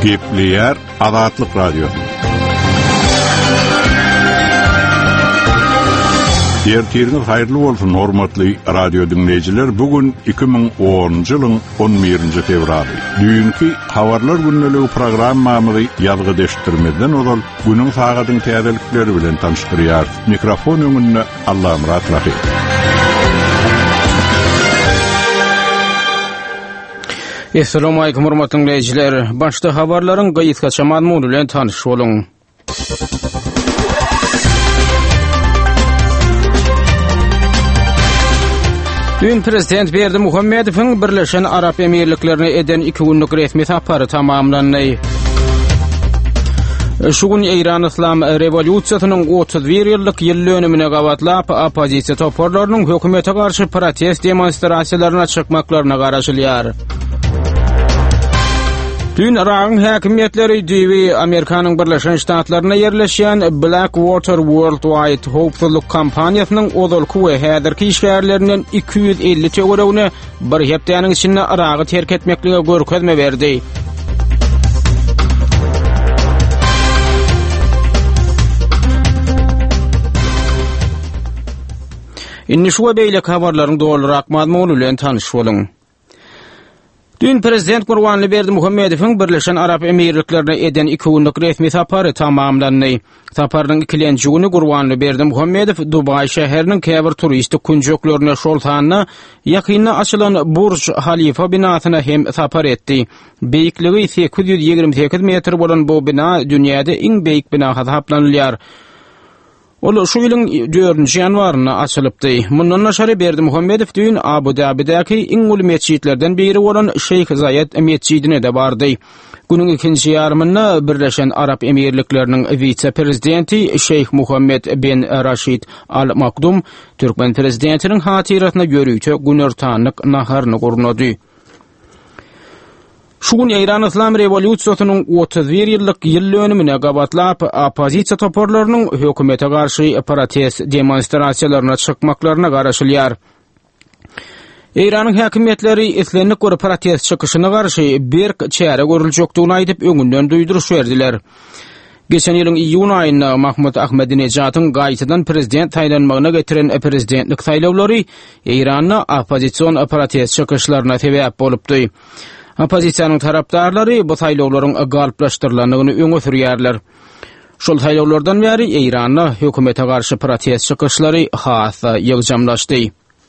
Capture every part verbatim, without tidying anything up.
Gepleyer Azatlyk Radio. Ertiriniz hayırlı bolsun hormatly radio dinleyijiler. Bugün iki ming onuncu ýylyň on birinji fevraly. Düýünki habarlar günneligi programmamy ýazgy deşdirmeden ozal günüň sagatyň täzelikleri bilen tanıştyrýar. Mikrofon öňünde Allah Murat Rahim. Assalamu alaykum hormatly dinleyijiler. Başda habarlaryň gaýytgaça mazmuny bilen tanyş boluň. Dün Prezident Berdi Muhammedowyň Birleşen Arap Emirliklerine eden iki günlük resmi sapary tamamlandy. Şu gün İran İslam Revolýusiýasynyň otuz bir ýyllyk ýyl dönümine gabatlap opozisiýa toparlarynyň hökümete garşy protest demonstrasiýalaryna çykmaklaryna garaşylýar. Dün Iran häkimetleri diýip Amerikanyň Birleşen Ştatlaryna yerleşýän Blackwater Worldwide howpsuzlyk kampaniýasynyň ozalky we häzirki işgärlerinden iki yüz elli töweregine bir hepdeniň içinde Iragy terk etmeklige görkezme berdi. Inni şu beýle habarlaryň dolurak mazmuny bilen tanyş boluň. Dün Prezident Gurbanly Berdi Muhammedowyň Birleşen Arap Emirliklerine eden iki günlük resmi sapary tamamlandy. Saparyň ikinji güni Gurbanly Berdi Muhammedow Dubai şäheriniň käbir turistik kunjuklarına şoltanyna ýakynda açylan Burj Halifa binasyna hem sapar etdi. Beýikligi sekiz yüz ýigirme sekiz metr bolan bu bina dünýäde iň beýik bina hasaplanylýar. Ol şu ýylyň dördünji ýanwaryna açylypdy. Mundan naşary Berdi Muhammedow dün Abu Dhabi'däki iň uly mesjidlerden biri bolan Şeyh Zayed mescidine de bardy. Günüň ikinji ýarmyna Birleşen Arap Emirlikleriniň vice-prezidenti Şeyh Muhammed bin Rashid Al Maktoum Türkmen prezidentiniň hatiratyna görüýte günertanlyk naharyny gurnady. Şu gün İran İslam Revolýusiýasynyň otuz bir ýyllyk ýyl dönümine gabatlap opozisiýa toparlarynyň hökümete garşy protest demonstrasiýalaryna çykmaklaryna garaşylýar. İranyň häkimetleri islenlik görüp protest çykyşyna garşy bir çäre görüljekdigini aýdyp öňünden duýduruş berdiler. Geçen ýylyň iýun aýynda Mahmud Ahmedinejadyň gaýtadan prezident taýlanmagyna getiren prezidentlik saýlawlary İranyň opozisiýon protest çykyşlaryna sebäp bolupdy. Opozisiýanyň tarapdarlary bu saýlawlaryň galplaşdyrylanyny öňe sürýärler. Şol saýlawlardan bäri Iranyň hökümete garşy protest çykyşlary has ýygjamlaşdy.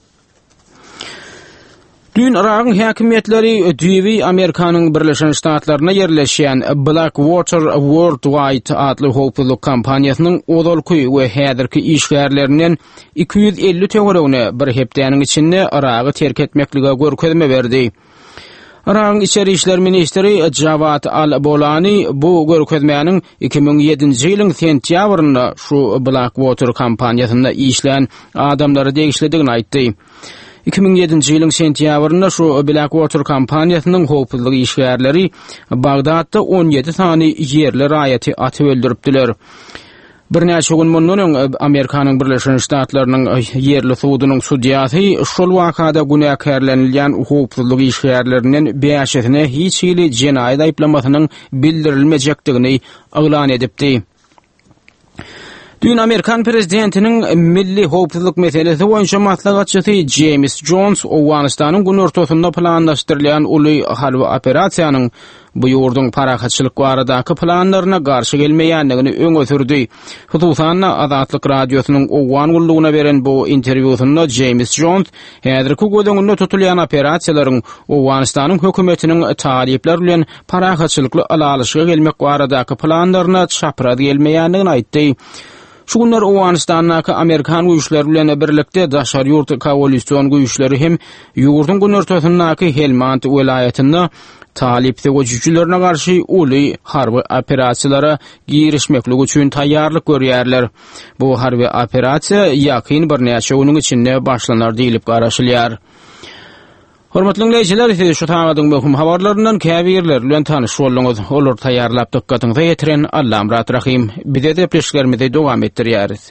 Dün Iran häkimetleri diýip Amerikanyň Birleşen Ştatlaryna yerleşýän Blackwater Worldwide adly howpsuzlyk kampaniýasynyň ozalky we häzirki işgärlerinden iki yüz elli töweregine bir hepdeniň içinde Iragy terk etmeklige görkezme berdi. Iran İçeri İşler Ministri Javad Al-Bolani bu görkezmäniň iki ming ýedinji ýylyň sentýabrynda şu Blackwater kampaniýasynda işlän adamlary degişledigini aýtdy. iki ming ýedinji ýylyň sentýabrynda şu Blackwater kampaniýasynyň howpsuzlyk işgärleri Bagdatda on ýedi sany ýerli raýaty atyp öldüripdiler. Bir näçe gün mundan öň Amerikanyň Birleşen Ştatlarynyň ýerli sudynyň sudyasy şol wakada günäkärlenilýän howpsuzlyk işgärlerinden beşesine hiç ýyly jenaýat aýplamasynyň bildirilmejekdigini aglan edipdi. Dün Amerikan prezidentiniň milli howpsuzlyk meselesi boýunça maslahatçysy James Jones Owganistanyň gün ortasynda planlaşdyrylýan uly harby operasiýanyň bu ýurduň parahatçylyk baradaky planlaryna garşy gelmeýändigini öňe sürdi. Hususan Azatlyk radiosynyň Owgan gullugyna beren bu interwýusynda James Jones häzirki gözüňde tutulýan operasiýalaryň Owganistanyň hökümetiniň talepler bilen parahatçylykly alalyşyga gelmek baradaky planlaryna çapraz gelmeýändigini aýtdy. Şu günler Owganistanyň Amerikan güýçleri bilen birlikde daşary ýurt koalisiýon güýçleri hem ýurdun gün ortasyndaky Helmand welaýatynda talipde güýçlerine garşy uly harby operasiýalara girişmeklik üçin taýýarlyk görýärler. Bu harby operasiýa ýakyn bir näçe güniň içinde başlanar diýilip garaşylýar. Hormatly dinleyijiler, şu taýdaň möhüm habarlaryndan käbirler bilen tanyş bolýaňyz. Olar taýýarlap dikkatyňyzy ýetiren Allah Murat Rahim. Bize de pleşlerimizi dowam etdirýäris.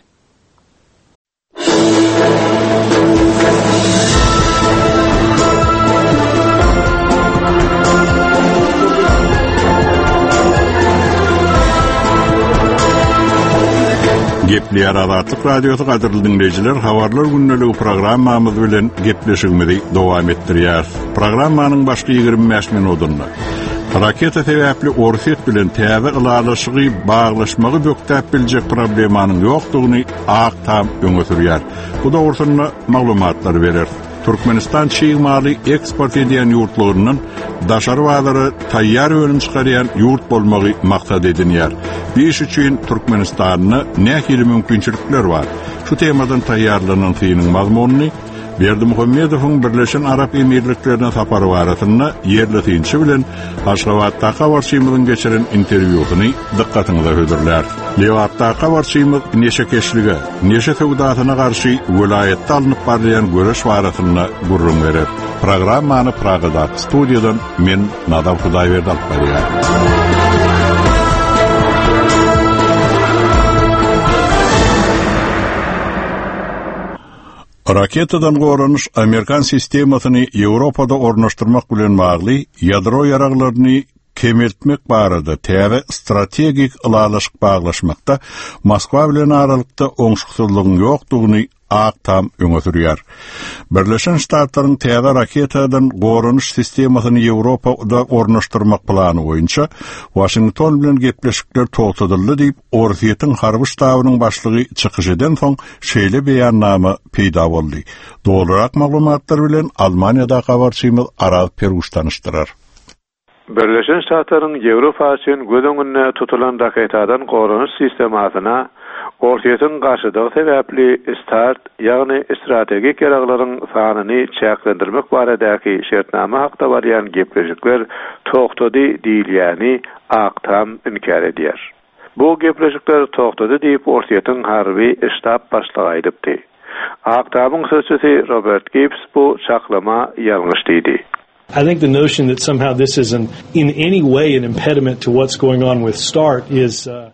Ýa-da Azatlyk Radiosu gaderly dinleýijiler, habarlar günneligi programmamyz bilen gepleşigimizi dowam etdirýär. Programmanyň başky ýygrimi beş minutunda raketa sebäpli Orset bilen täze ılalaşygy baglaşmagy böktäp biljek problemanyň ýokdugyny aktam öňe sürýär. Bu dogrusynda maglumatlar berer. Türkmenistan çiğmaly eksport edýän ýurtlarynyň daşary bazary taýýar ölüm çykarýan ýurt bolmagy maksat edilýär. Beş üçin Türkmenistanyny nähili mümkinçilikler bar. Şu temadan taýýarlanan fiýiniň mazmunyny Berdimuhammedowyň Birleşen Arap Emirliklerine sapary barasynda ýerli synçy bilen Aşgabatda habarçymyzyň geçiren interwýusyny dikkatiňize hödürler. Lewatda habarçymyz neşe keşlige, neşe sowdasyna garşy vilayetde alınıp barýan göreş barasynda gurrun berer. Programmany Pragada studiýadan men Nadam Hudaýberdi alyp barýar. Raketadan goranyş Amerikan sistemasyny Ýewropada ornaşdyrmak bilen bagly ýadro ýaraglaryny kemeltmek barada täze strategik ılalaşyk baglaşmakda Moskwa bilen aralykda oňşuksyzlygyň ýokdugyny aktam öňe sürýär. Birleşen Ştatlaryň täze raketadan goranyş sistemasyny Ýewropada ornaşdyrmak plany boýunça Washington bilen gepleşikler togtadyldy diýip Orset'in harby ştabynyň başlygy çykyş eden soň şeýle beýannama peýda boldy. Dolarak maglumatlar bilen Almaniýada habarçymyz Aral Peruş tanışdyrar. Birleşen Ştatlaryň Ýewropa üçin gödöňünde tutulan raketadan goranyş sistemasyna Orset'in garşydygy sebäpli start, ýagny strategik ýaraglaryň sanyny çäklendirmek baradaky şertnama hakda barýan gepleşikler togtady diýilýäni aktam inkar edýär. Bu gepleşikler togtady diýip Orset'in harby ştab başlygy aýdypdy. Aktamyň sözçüsi Robert Gibbs bu çaklama ýalňyş diýdi. I think the notion that somehow this is an, in any way an impediment to what's going on with START is... Uh...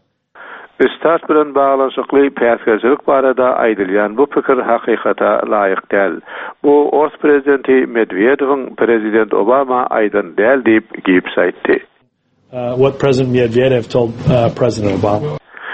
START bilen baglanşykly päsgäçilik barada aýdylýan bu pikir hakykata laýyk däl. Bu Ors prezidenti Medvedewiň prezident Obama aýdan däl diýip Gibbs aýtdy. Uh, what President Medvedev told uh, President Obama.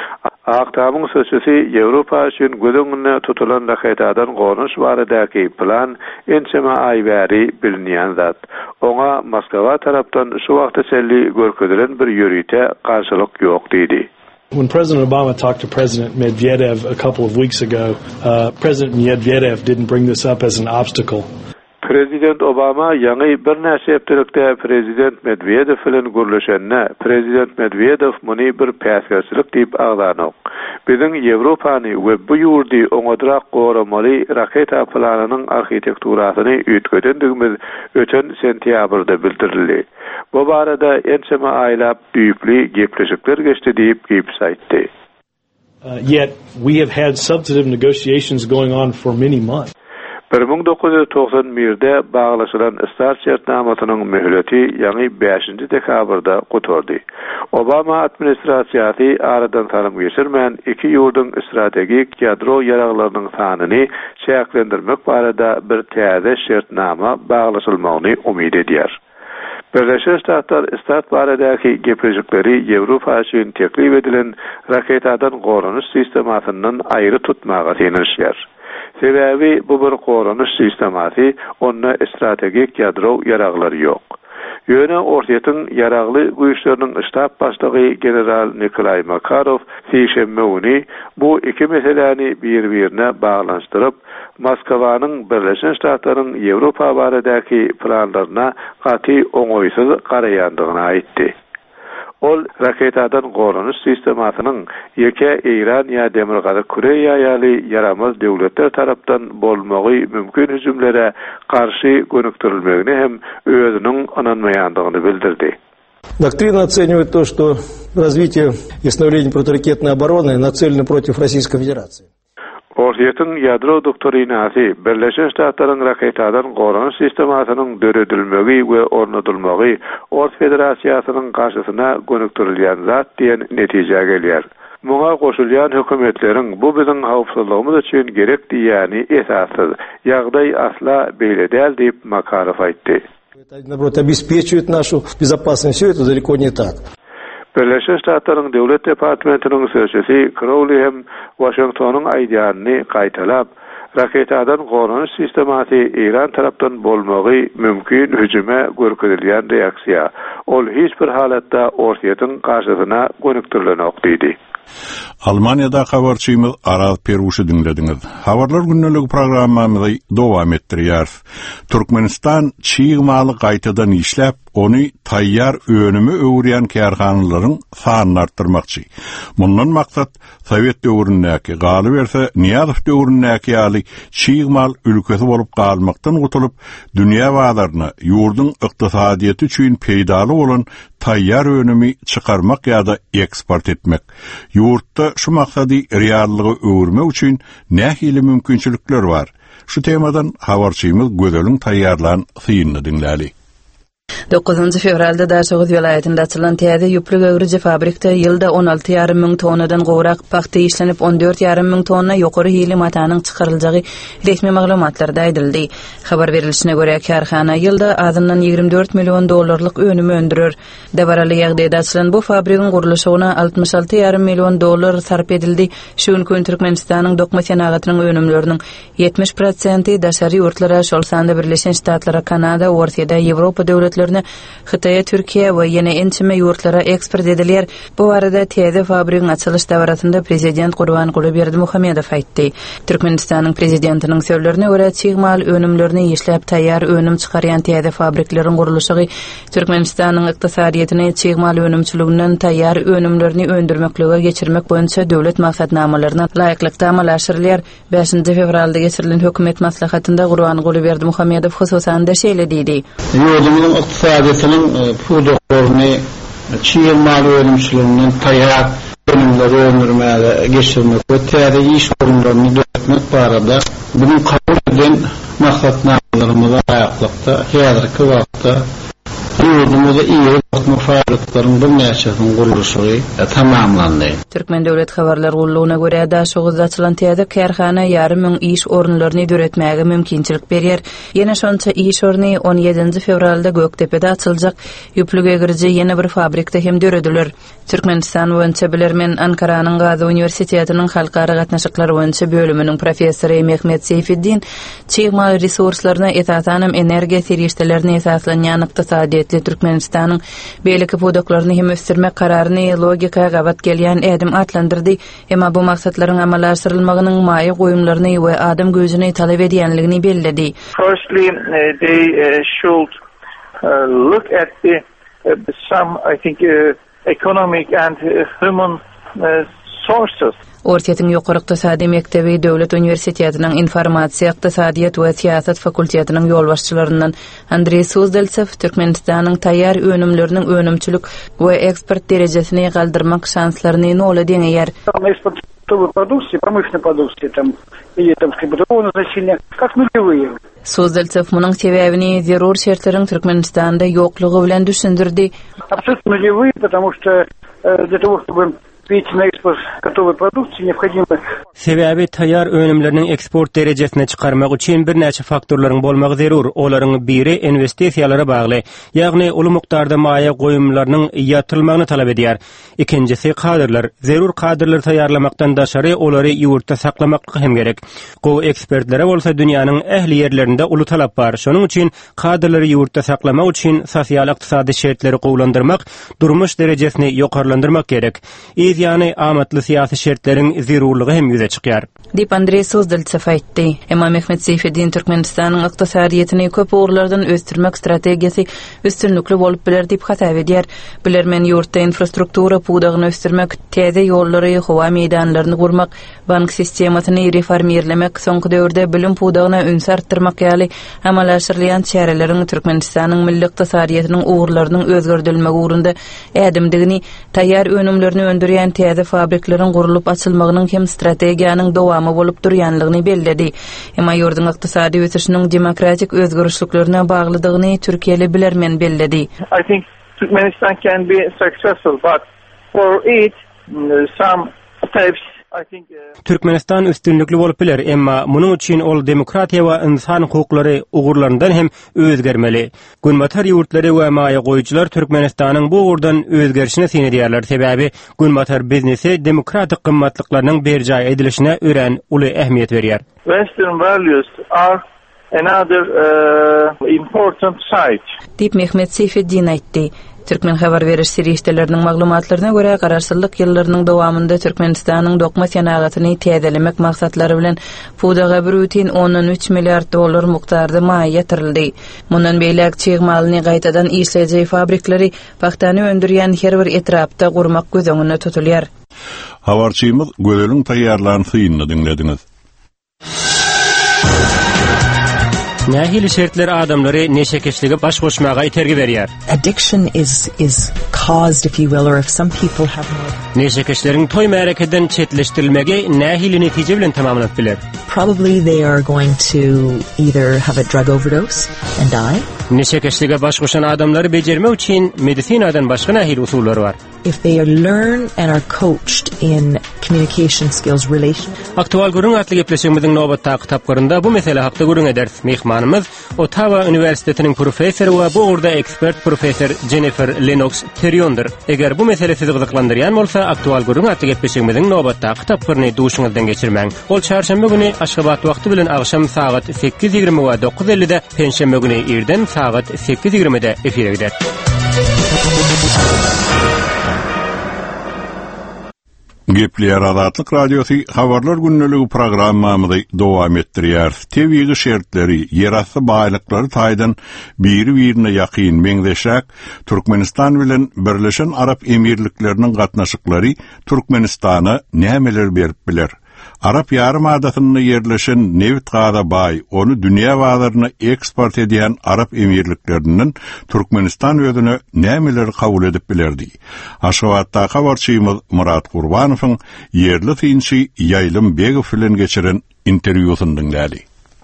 Aktamyň sözçüsi Ýewropa üçin gödöňünde tutulan raketadan goranyş baradaky plan ençeme aý bäri bilinýän zat. Oňa Moskwa tarapdan şu wagtda çelli görkezdilen bir ýörüýte garşylyk ýok diýdi. When President Obama talked to President Medvedev a couple of weeks ago, uh, President Medvedev didn't bring this up as an obstacle. Prezident Obama ýa-ni bir näçe hepdelikde Prezident Medvedew bilen görleşenne Prezident Medvedew muny bir päsgäçilik diýip agdanyk. Biziň Ýewropany we bu ýurdy oňadyrak goramaly raketa planynyň arhitekturasyny üýtgedendigimiz öten sentýabrda bildirildi. Bu barada ençeme aýlap düýpli gepleşikler geçdi diýip Gibbs aýtdy. Uh, yet we have had substantive negotiations going on for many months. bir ming dokuz yüz toksan birde baglaşylan START şertnamasynyň möhleti ýa-ni beşinji dekabrda guturdy. Obama administrasiýasy aradan salym geçirmän iki ýurdun strategik ýadro ýaraglarynyň sanyny çäklendirmek barada bir täze şertnama baglaşylmagyny umyd edýär. Birleşen Ştatlar START baradaky gepleşikleri Ýewropa üçin teklip edilen raketadan goranyş sistemasynyň aýry tutmagy tenişýär. Sebäbi bu bir goranyş sistemasy, onda strategik ýadro ýaraglary ýok. Ýöne Orset'in ýaragly güýçleriniň ştab başlygy general Nikolay Makarov Sişemmeuni bu iki meseleni bir-birine baglanşdyryp, Moskwanyň Birleşen Ştatlaryň Ýewropa baradaky planlaryna gaty oňoýsuz garaýandygyny aýtdy. Ol raketadan goranyş sistemasynyň ýeke İran ýa Demirgazy Koreýa ýaly yaramaz döwletler tarapdan bolmagy mümkin hüjümlere garşy gönükdirilmegini hem özüniň ananmaýandygyny bildirdi. Доктрина оценивает то, что развитие и становление противоракетной обороны нацелено против Российской Федерации. Orset'in ýadro doktrinasy Birleşen Ştatlaryň raketadan goranyş sistemasynyň döredilmegi we ornatylmagy Ors Federasiýasynyň garşysyna gönükdirilýän zat diýen netije gelýär. Muňa goşulýan hökümetleriň bu biziň hawpsuzlygymyz üçin gerek diýýäni esassyz. Ýagdaý asla beýle däl diýip Makarov aýtdy. Это, наоборот, обеспечивает нашу безопасность. Все это далеко не так. Birleşmiş Ştatlaryň Döwlet Departamentiniň sözçüsi Crowley hem Washingtonyň aýdýanyny gaýtalap, raketadan goranyş sistematy İran tarapdan bolmagy mümkin hüjüme görkezilýän reaksiýa. Ol hiç bir halatda ortaýatyň garşysyna gönükdirilenok diýdi. Almanya'da habarçymyz Araz Peruşy dinlediňiz. Habarlar günnälik programmamyzy dowam etdirýär. Türkmenistan çyýmaly gaýtadan işläp, ony taýýar önümi öwrýän kärhanalaryň sanyny artdyrmakçy. Mundan maksat Sowet döwründäki galy berse Niýazow döwründäki ýaly çyýmal ülkesi bolup galmakdan gutulup, dünýä bazarına ýurdun ykdysadyýety üçin peýdaly bolan taýýar önümi çykarmak ýa-da eksport etmek. Ýurtda şu maksady reallygy öwürmek üçin nähili mümkinçilikler bar. Şu temadan habarçymyz Gödeliň taýýarlan syýyny dinläli. dokuzuncu fevralda Daşoğuz vilayetinde açılan täze ýüplük öwrüji fabrikda ýylda on alty ýarym ming tonnadan gowrak paxta işlenip on dört ýarym ming tonna ýokary hili matanyň çykaryljagy resmi maglumatlarda aýdyldy. Habar berilişine görä karhana ýylda azyndan ýigrimmi dört million dollarlyk önümi öndürür. Debaraly ýagdaýda açylan bu fabrigyň guruluşyna altmış alty ýarym million dollar sarp edildi. Şu gün Türkmenistanyň dokma senagatynyň önümleriniň yetmiş prosenti daşary ýurtlara, şol sanda Birleşen Ştatlara, Kanada, Orsiýada, Ýewropa döwletlerine, Hytaýa, Türkiýe we ýene ençime ýurtlara eksport edilýär. Bu arada täze fabrigyň açylyş dawaratynda prezident Gurban Gulyberdimuhammedow aýtdy. Türkmenistanyň prezidentiniň sözlerine görä, çyýmal önümlerini işläp taýýar önüm çykarýan täze fabrikleriň guruluşy Türkmenistanyň ykdysadyýetyny çyýmal önümçiliginden taýýar önümlerini öndürmeklige geçirmek boýunça döwlet maksatnamalaryna laýyklykda amalaşdyrylýar. beşinji fevralda geçirilen hökümet maslahatynda Gurban Gulyberdimuhammedow hususan da şeýle diýdi. Ýurdumyň ykdysadyýetynyň pudoklaryny çyýmal önümçiliginden taýýar önümleri öndürmäge geçirmek we täze iş orunlaryny döretmek barada bunuň kabul edilen maksatnamalarymyza aýaklykda häzirki wagtda ýurdumyzda iyi bakma fabrikalaryň bir näçesiň guruluşy tamamlandy. Türkmen Döwlet Habarlar Gurulugyna görä Daşoğuzda açylan täze kärhana ýarym ming iş orunlaryny döretmäge mümkinçilik berýär. Ýene şonça iş oruny on ýedinji fevralda Göktepe'de açyljak. Ýüplük egirji ýene bir fabrikda hem dörediler. Türkmenistan boýunça bilermen Ankaranyň Gazi Üniversitetiniň halkara gatnaşyklar boýunça bölüminiň professory Mehmet Seyfiddin çyýmal resurslaryna esasanam energiýa serişdelerini esaslanýan ykdysadyýetli Türkmenistanyň beýleki pudoklaryny hem ösdürmek kararyny logika gabat gelýän edim atlandyrdy. Emma bu maksatlaryň amalaşdyrylmagynyň maýy goýumlaryny we adam gözüni talap edýänligini bellädi. Firstly, uh, they uh, should uh, look at the uh, some, I think, uh, economic and uh, human uh, sources. Ortaýatyň ýokary ykdysady mektebi Döwlet Üniversitetiniň Informasiýa, Ykdysadyýat we Siýasat fakultetining ýolbaşçylaryndan Andrey Suzdeltsev Türkmenistanyň taýýar önümleriniň önümçilik we eksport derejesini galdyrmak şanslaryny nola deňeýär. Готовой продукции, промышленной продукции, там, или там, скрипатурного назначения, как нулевые. Suzdeltsev munyň sebäbini zerur şertleriň Türkmenistanda ýoklugy bilen düşündirdi. Абсолютно нулевые, потому что э, для того, чтобы выйти на экспорт готовой продукции, необходимо... Sebäbi taýýar önümleriniň eksport derejesine çykarmak üçin bir näçe faktorlaryň bolmagy zerur. Olaryň biri investisiýalara bagly, ýagny uly mukdarda maýa goýumlarynyň ýatyrylmagyny talap edýär. Ikincisi kadrlar. Zerur kadrlar taýýarlamakdan daşary olary ýurtda saklamak hem gerek. Gowy ekspertlere bolsa dünýäniň ähli ýerlerinde uly talap bar. Şonuň üçin kadrlary ýurtda saklamak üçin sosial ykdysady şertleri gowlandyrmak, durmuş derejesini ýokarlandyrmak gerek. Ýani amatly syýasy şertleriň zerurlygy hem ýüze çykýar. Dip Andrey Suzdeltsev aýtdy. Emma Mehmet Seyfiddin Türkmenistanyň ykdysadyýetini köp ugrlardan ösdürmek strategiýasy üstünlükli bolup biler dip hasap edýär. Bilermen ýurtda infrastruktura pudagyny ösdürmek, täze ýollary, howa meýdanlaryny gurmak, bank sistemasyny reformierlemek, soňky döwürde bilim pudagyna üns artdyrmak ýaly amalaşdyrylýan çäreleriň Türkmenistanyň milli ykdysadyýetyniň ugrlarynyň özgördürilmegi ugrunda ädimdigini, taýýar önümlerini öndürýän täze fabrikleriň gurulup açylmagynyň hem strategiýanyň dowamy bolup durýanlygyny bellädi. Emma ýurdun ykdysady ösüşiniň demokratik özgörüşliklerine baglydygyny Türkiýeli bilermen bellädi. I think Turkmenistan can be successful, but for it, some steps Türkmenistan üstünlükli bolup biler, emma muning üçin ol demokratiya we insan hukuklary ugurlaryndan hem özgermeli. Günbatar ýurtlary we maýa goýjylar Türkmenistanyň bu ugurdan özgerişine sinedýärler. Sebäbi günbatar biznesi demokratik gymmatlyklarynyň berjaý edilişine ören uly ähmiýet berýär. Western values are another uh, important side. Dip Mehmet Seyfeddin aýtdy. Türkmen habar beriş sirişdelerinin maglumatlaryna görä garaşsyzlyk ýyllarynyň dowamında Türkmenistanyň dokma senagatyny täzelemek maksatlary bilen Fudaga bir rutin on üç milliard dollar mukdarda maý ýatyrildi. Mundan beýlek çygmalyny gaýtadan işleýäjek fabriklary paxtany öndürýän her bir etrapda gurmak gözüňde tutulýar. Habarçymyz Gözelin taýýarlanyny dinlediňiz. Nähili şertler adamlary neşekeşligi baş goşmaga itergi berýär. Addiction is is caused, if you will, or if some people have more. Neşekeşleriň toý märekeden çetleşdirilmegi nähili netije bilen tamamlanıp biler. Probably they are going to either have a drug overdose and die. Neşekeşlige baş goşan adamlary bejermek üçin medisinadan başga nähili usullary bar. If they learn and are coached in communication skills, relation. Aktual gurun atly gepleşigimiziň nobatda kitaplarynda bu mesele hakda gurun eder. Mehmanymyz Ottawa Üniversitetiniň professory we bu urda ekspert professor Jennifer Lennox Terriondur. Eger bu mesele sizi gyzyklandyrýan bolsa, aktual gurun atly gepleşigimiziň nobatda kitaplaryny duşuňyzdan geçirmäň. Ol çarşamba güni Aşgabat wagty bilen agşam saat sekiz ýigirme we dokuz ellide, penşembe güni irden saat sekiz ýigirmede efire gider. Gepler Adatlyk Radiosu habarlar günneligi programmamyzy dowam etdirýär. Tebigi şertleri, ýerasty baýlyklary taýdan biri-birine ýakyn meňzeşäk Türkmenistan bilen Birleşen Arap Emirlikleriniň gatnaşyklary Türkmenistana nämeler berip biler? Arap Yarymadatyna yerleşen Nevit gaza baý, onu dünýä bazarına eksport edýän Arap Emirliklerinden Türkmenistan özüne nämeler kabul edip bilerdi. Aşgabatda habarçymyz Murat Gurbanowyň yerli tinçi Ýaýlym Begow bilen geçiren interwýusyny dinlädi.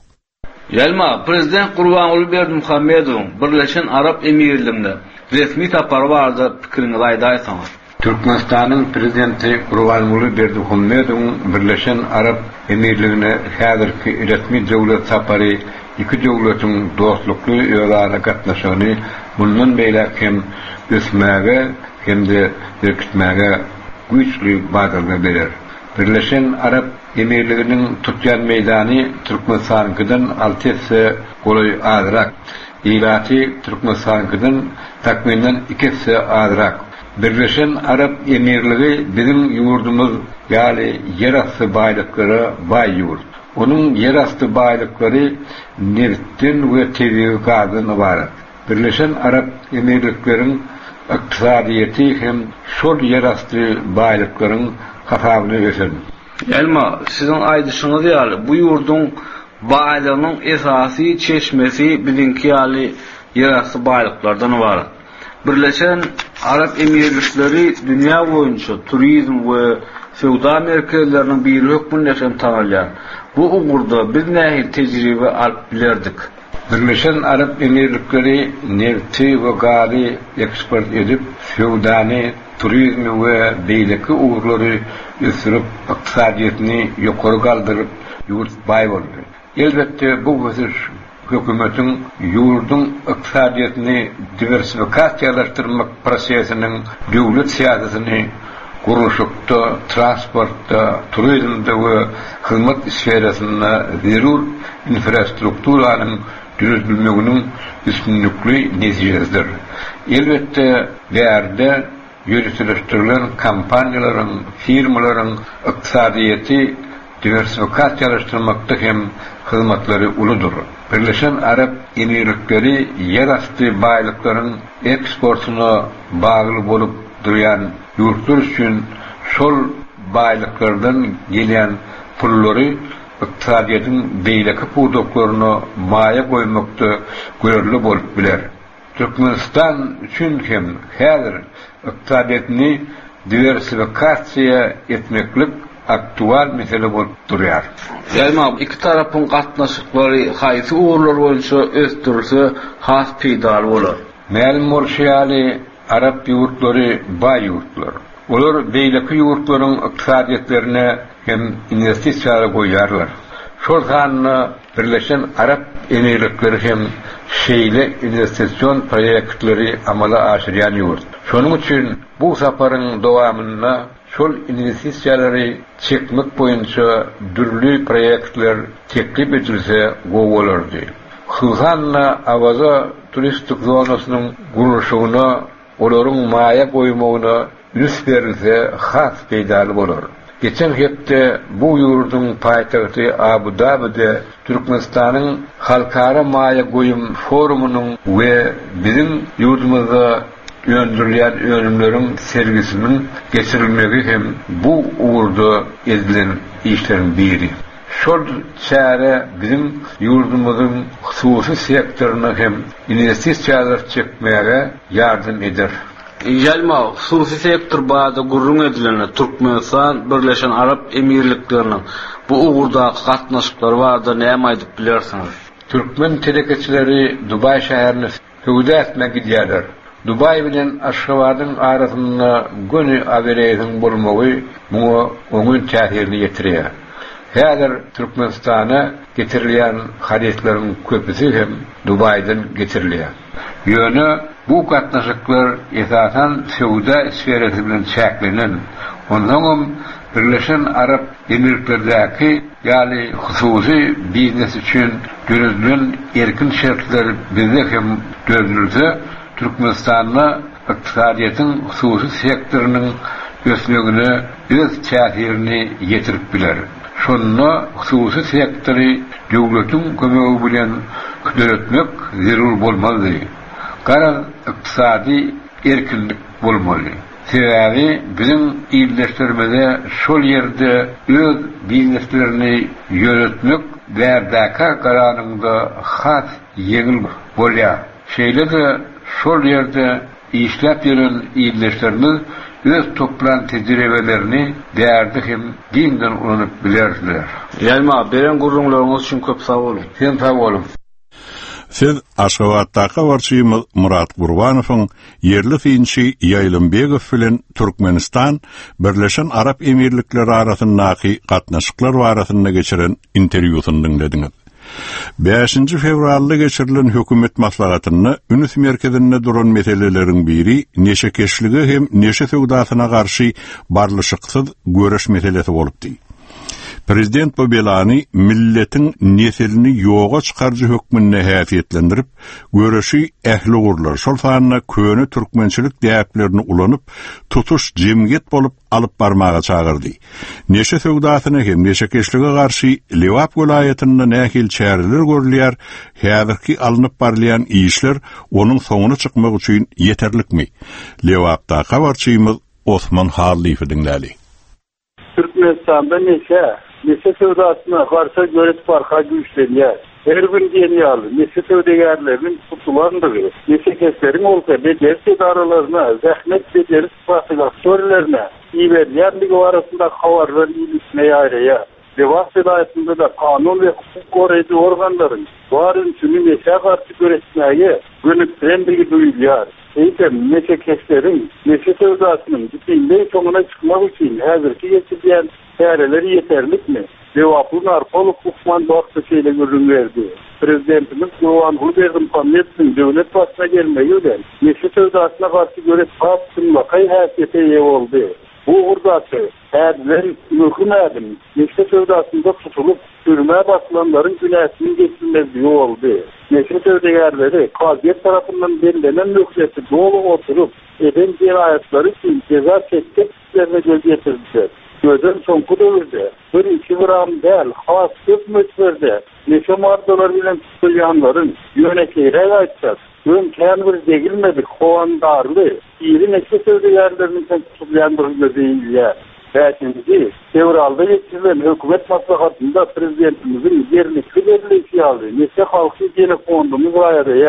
Ýalma prezident Gurbanuly Berdimuhammedowyň Birleşen Arap Emirliklerinde resmi tapary barda pikirini aýdaýsaňyz. Türkmenistan'ın prezidenti Gurbanuly Berdimuhammedowyň Birleşen Arap Emirligine häzirki resmi döwlet sapary iki döwletiň dostlukly ýollara gatnaşygyny bundan beýle hem ösmäge hem de berkitmäge güýçli bagyrlar berer. Birleşen Arap Emirliginiň tutýan meýdany Türkmenistanyňkydan alty esse golay azrak. Ýylati Türkmenistanyňkydan takminen iki esse azrak. Birleşen Arap Emirligi bizim yurdumuz, ýaly ýerasty baýlyklary baý ýurt. Onuň ýerasty baýlyklary neftden we tebigy gazdan ibarat. Birleşen Arap Emirlikleriň ykdysadyety hem şol ýerasty baýlyklaryň hasabyny geçer. Elma, siziň aýdyşyňyz ýaly bu ýurdun baýlygynyň esasy çeşmesi bizinki ýaly ýerasty baýlyklardan ibarat. Birleşen Arap Emirlikleri dünýä boýunça turizm we sowda merkezleriniň biri hökmünde tanalýar. Bu ugurda biz nähil tejribe alyp bilerdik. Birleşen Arap Emirlikleri nefti we gazy eksport edip, sowdany, turizmi we beýleki ugurlary ösürip, ykdysadyetini ýokary galdyryp, ýurt baý boldy. Elbetde bu wesiş hökümetin yurdun ykdysadyetini diversifikasiýalaşdyrmak prosesiniň döwlet siýasatyny gurulşykda, transportda, turizmde we hyzmat sferasynda zerur infrastrukturanyň düzülmeginiň üstünlikli netijesidir. Elbetde bärde ýürütüleşdirilen kampaniýalaryň, firmalaryň ykdysadyety diversifikasiýalaşdyrmakda hem hyzmatlary uludur. Birleşen Arap Emirlikleri ýerasty baýlyklaryň eksportyna bagly bolup durýan ýurtlar üçin şol baýlyklardan gelýän pullary ykdysadyýetin beýleki pudoklaryna maýa goýmakda görürli bolup biler. Türkmenistan üçin hem häzir ykdysadyýetini diversifikasiýa etmeklik aktual mesele bolup durýar. Ýalma iki tarapyň gatnaşyklary haýsy ugurlar boýunça ösdürülse has peýdal bolar. Ma'lum bolýaly Arap ýurtlary baý ýurtlar. Olar beýleki ýurtlaryň ykdysadyýetlerine hem investisiýalar goýarlar. Şol hanna Birleşen Arap Emirlikleri hem şeýle investisiýon proýektleri amala aşyrýan ýurt. Şonuň üçin bu saparyň dowamyna şol investisiýalary çekmek boýunça dürli proýektler teklip edilse gowy bolardy. Husanna awaza turistik zonasynyň gurulşygyna, olaryň maýa goýmagyna üns berilse has peýdaly bolar. Geçen hepde bu ýurdun paýtagty Abu Dabi'de Türkmenistanyň halkara maýa goýum forumunyň we bizim ýurdumyzda öndürilýän önümleriň sergisiniň geçirilmegi hem bu uğurda edilen işlerin biri. Şol çäre bizim ýurdumyzyň hususy sektoruny hem investisiýalar çekmege ýardym eder. Ýalma hususy sektor baada gurrun edilen Türkmenistan Birleşen Arap Emirlikleriniň bu uğurda gatnaşyklary barda näme aýdyp bilersiňiz? Türkmen telekeçileri Dubay şäherine töwde etmek gidýärler. Dubay bilen Aşgabatyň arasynda göni abereýiň bolmagy muňa oňun täsirini ýetirýär. Häzir Türkmenistana getirilýän hareketleriň köpüsi hem Dubaydan getirilýär. Ýöne bu gatnaşyklar esasan sowda sferasy bilen çäklenen. Ondan Birleşen Arap Emirliklerdäki ýaly hususy biznes üçin görülen erkin şertler bizde hem döndürse Türkmenistan'a iktisadiýatyň hususy sektorunyň ösmegine öz täsirini ýetirip biler. Şonda hususy sektory döwletiň kömegi bilen güdüretmek zerur bolmaly. Garaz iktisadi erkinlik bolmaly. Sebebi bizim ýyldaşlarymyzda şol ýerde öz bizneslerini ýönetmek berdäka garanyňda has ýeňil bolýar. Şeýle de şol ýerde işläp ýören ýyldaşlarymyz öz toplan tejribelerini därdi hem dinden ulanıp bilerler. Ýalma beren gurrunlaryňyz üçin köp sag bolun. Sen sag bolun. Siz Aşgabatdaky warçymyz Murat Gurbanowyň yerli finçi Ýaýlymbegow bilen Türkmenistan Birleşen Arap Emirlikleri arasyndaky gatnaşyklar barasynda geçiren interwýusyny dinlediňiz. beşinji fevralda geçirilen hökümet maslahatyny Ünüs merkezinde duran meseleleriň biri neşekeşligi hem neşe söwdasyna garşy barlyşyksyz göreş meselesi bolupdy. Prezident bu belany milletin neselini yoga çıkarjy hökmünde häsiýetlendirip, göreşi ähli gurlar. Şol sanyna köni türkmençilik däplerini ulanyp, tutuş jemgyet bolup alyp barmaga çagyrdy. Neşe söwdasyna hem neşekeşlige garşy Lewap welaýatynda nähil çäreler görülýär. Häzirki alınıp barlayan işler onun soňuna çykmak üçin yeterlikmi? Lewapda habarçymyz Osman Halifi dinläli. Türkmenistan'da neşe Neşe sevdasına karşı göret farka güçlenýär. Her gün diýýärler, neşe söwdegerleriniň tutulandygy, neşe keslerin olsa bejersiz aralaryna, zähmet bejersiz fasylaktörlerine iýerlärligi arasynda habarlar ýylyşyna ýaýraýar. Dewap vilayetinde de kanun ve hukuk goraýjy organlaryň baryn üçin neşe garşy göretmäge gönüklendirigi duýulýar. Eýtem neşe keslerin neşe sevdasynyň bütünleý soňuna çykmak üçin häzirki geçirýän çäreleri yeterlikmi? Dewaplyň arkaly hukman wagty şeýle görünýärdi. Prezidentimiz Gurban Gulberdim Hamidowň döwlet başyna gelmegiden neşe sevdasyna garşy göret tapşyryma gaý häsiýete ýa boldy. Bu urdatı häzir möhüm neşe sevdasynda tutulup türme basılanların günäsini geçirmezliği oldu. Neşe söwdegerleri Kaziýet tarapyndan berilenen möhüreti dolu oturup eden cinayetleri için ceza çektiklerine göz getirdiler. Gözün soňky döwürde bir iki gram däl has köp möçberde neşe mardalar bilen tutulýanlaryň ýönekeýre aýtsak, ön kän bir degilmedik howandarly ýeri neşe söwdegerleriniň tutulýandygyny diýilýär. beşinji fevralda geçirilen hökümet maslahatında prezidentimizin yerli kıdırlı ýaly neçe halky gene fondumuz aýarýar.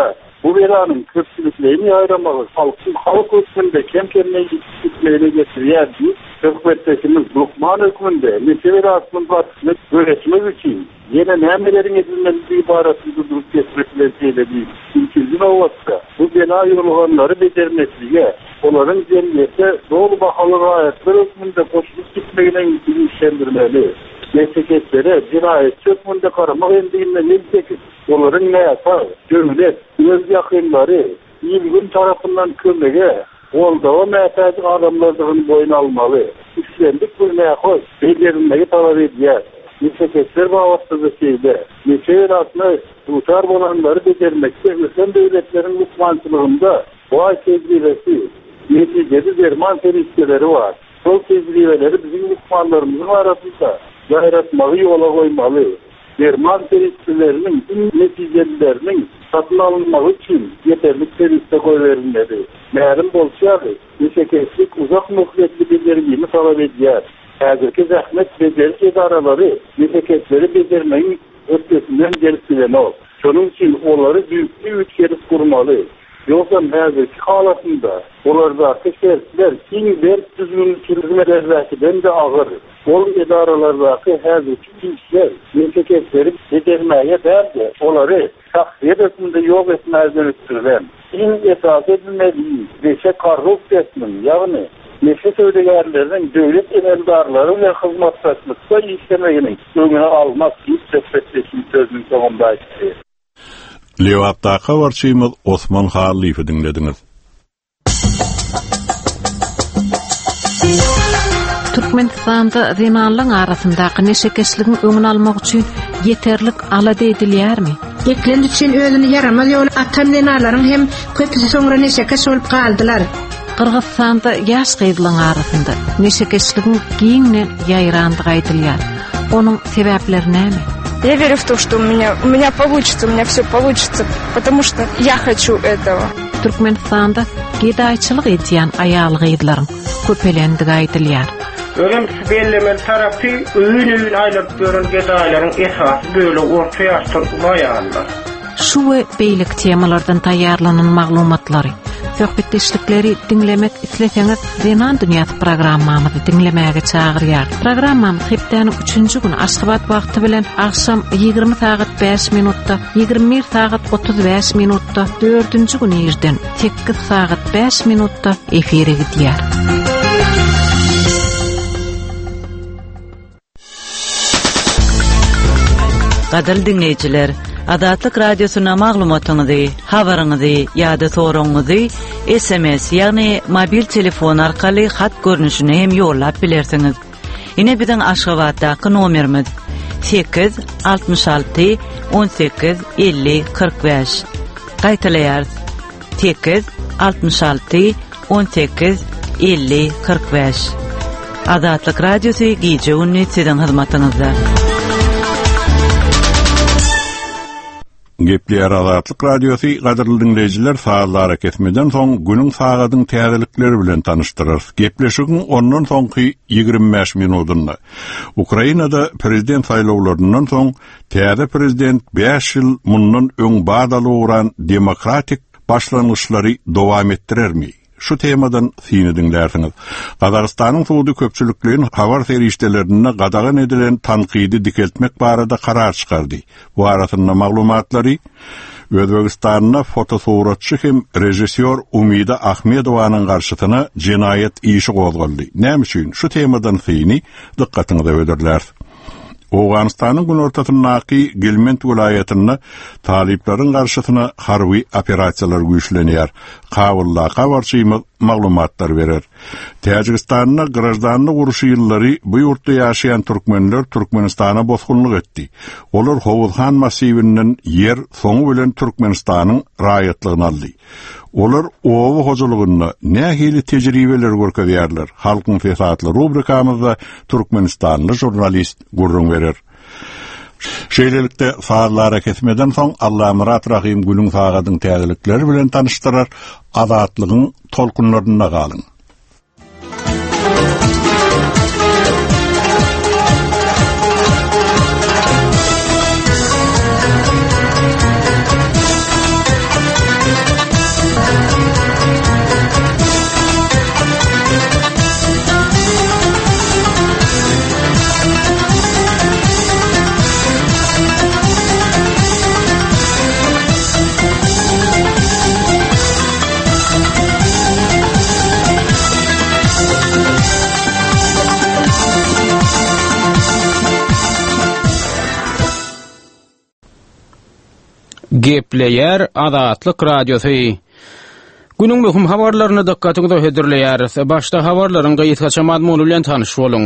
bu belanın köpçülüklerini ayıramalı. Halkın halk hükmünde kem kemine gitmeyene getiriyerdi. Hükümettekimiz Lukman hükmünde Nesever Asmın Partisi'ne öğretmek için yine nemelerin edilmesi ibaratında durup getirmesiyle bir ülküzün olmazsa bu bela yolganları becermesiyle onların cemiyete doğru bakalı ayetler hükmünde koşulup gitmeyene ilişkilendirmeli. Memleketlere cinayet hükmünde karamak endiğinde neyse onların ne yapar? Devlet, öz yakınları ilgin tarafından kömege olda o mehtaç adamlarının boyun almalı. İşlendik bu mehtaç becerilmeyi talep ediyor. Memleketler bağlattığı şeyde neçe aslında tutar olanları becermekte öten devletlerin mutmancılığında bu ay tecrübesi neticede derman teristleri var. Sol tecrübeleri bizim mutmanlarımızın arasında yaratmalı yola koymalı. Derman teristlerinin neticelerinin satın alınmak için yeterli teriste koy verilmedi. Meğerim bolçağı neşekeslik uzak muhletli belirgini talep ediyor. Hazırki zahmet beceriş idaraları neşekesleri becermeyin ötesinden gelisilen ol. Şunun için onları büyük bir üç kere kurmalı. Yoksa hazırki halatında onlardaki şerifler kimler düzgün çürüzmelerden de ağır. Ol idaralardaki hazırki kimseler neşekesleri becermeye derdi. Onları şahsiyet ötümünde yok etmezden üstürülen. İn esas edilmediği neşe karhul sesinin yani neşe söyleyenlerinin devlet emeldarları ve hizmetçilikte işlemeyinin önüne almak için söhbetleşim sözünün sonunda etti. Levattaka varçıyımız Osman Halif'i dinlediniz. Türkmenistan'da Rimanlığın arasındaki neşekeşliğin önünü almak için yeterlik aladı edilyer mi? Geklen için özünü yaramaz yol atan lenaların hem köpüsü sonra neşekeş olup kaldılar. Kırgızstan'da yaş kıydılığın arasında neşekeşliğin giyinle yayrandığı edilyer. Onun sebepleri ne mi? Я верю в то, что у меня, у меня получится, у меня все получится, потому что я хочу этого. Türkmenistan'da gidayçılık ediyen ayalgıydıların köpelendiği edilyer. Önemlisi bellemeli tarafı öğün öğün aylap görün gedayların esası böyle ortaya açtırmayarlar. Şu ve beylik temalardan tayarlanan maglumatları, söhbetleşlikleri dinlemek isleseniz Zeman Dünyası programmamızı dinlemeye çağırıyar. Programmamız heptanın üçüncü günü Aşgabat vakti bilen akşam yigirmi saat beş minutta, yigirmi bir saat otuz beş minutta, dördüncü günü yerden sekiz saat beş minutta efire gidiyor. Qadarly dinleyijiler, Adatlyk Radiosyna maglumatyňyzy, habaryňyzy ýa-da soraňyzy S M S ýagny mobil telefon arkaly hat görnüşine hem ýollap bilersiňiz. Ine biziň Aşgabatdaky nomerimiz sekiz altmış alty on sekiz elli kırk beş. Gaýtaýar sekiz altmış alty on sekiz elli kırk beş. Adatlyk Radiosy gije ünni siziň hyzmatyňyzda. Gepli Adatlyk Radiosu gaderly dinleyijiler saatlara kesmeden soň günüň sagadyň täzelikleri bilen tanıştyrar. Gepleşigiň ondan soňky yigirmi beş minutunda Ukrainada prezident saýlawlaryndan soň täze prezident beş ýyl mundan öň badaly uran demokratik başlangyçlary dowam etdirermi? Şu temadan sini dinlersiňiz. Gadarstanyň suwdy köpçülikliğin habar serişdelerine gadagan edilen tanqidi dikeltmek barada karar çykardy. Bu arasynda maglumatlary Özbegistanyna fotosuratçy hem rejissor Umida Ahmedowanyň garşysyna jinayet işi gozuldy. Näme üçin? Şu temadan sini dikkatiňizi öderler. Awganistanyň gün ortasyndaky Gelment vilayatyna taliplaryň garşysyna harby operasiýalar güýçlenýär. Kabulla kawarçymyz maglumatlar berer. Täjikistanyň grajdanlyk uruşy ýyllary bu ýurtda ýaşaýan türkmenler Türkmenistana bosgunlyk etdi. Olar Howuzhan masiwinden yer soňu bilen Türkmenistanyň raýatlygyny aldy. Olar owa hojulugyna nähili tejribeler görkezýärler. Halkyň fesatly rubrikamyzda Türkmenistanly jurnalist gurrun berer. Şeýlelikde saatlara kesmeden soň Allah Murat Rahim günüň sagadyň täzelikleri bilen tanıştyrar. Adatlygyň tolkunlaryna galyň. Gepleyer Azatlyk Radiosu. Günüň möhüm habarlaryny dikkatiňizde höderleýäris. Başda habarlaryň gaýtgaça mazmuny bilen tanyş boluň.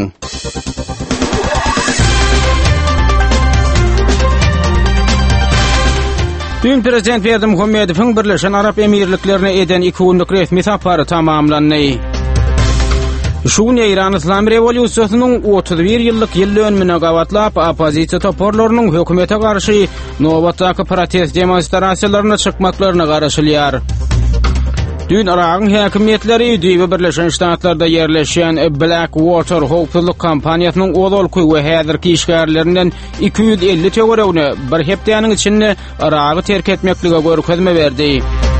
Dün Prezident Berdimuhammedowyň Birleşen Arap Emirliklerine eden iki günlük resmi sapary tamamlandy. Şu gün İran İslam Revolüsiýasynyň otuz bir ýyllyk ýyl dönümine gawatlap, opozisiýa toporlarynyň hökümete garşy nowatdaky protest demonstrasiýalaryna çykmaklaryna garaşylýar. Dün Iragyň häkimetleri Düýbi Birleşen Ştatlarda ýerleşýän Blackwater howpsuzlyk kampaniýasynyň ozalky we häzirki işgärlerinden iki yüz elli töweregini bir hepdeniň içinde Iragy terk etmeklige görkezme berdi.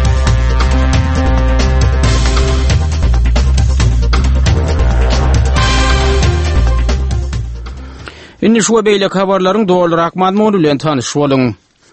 Indi şu beýle habarlaryň dolarak mazmuny bilen tanyş boluň.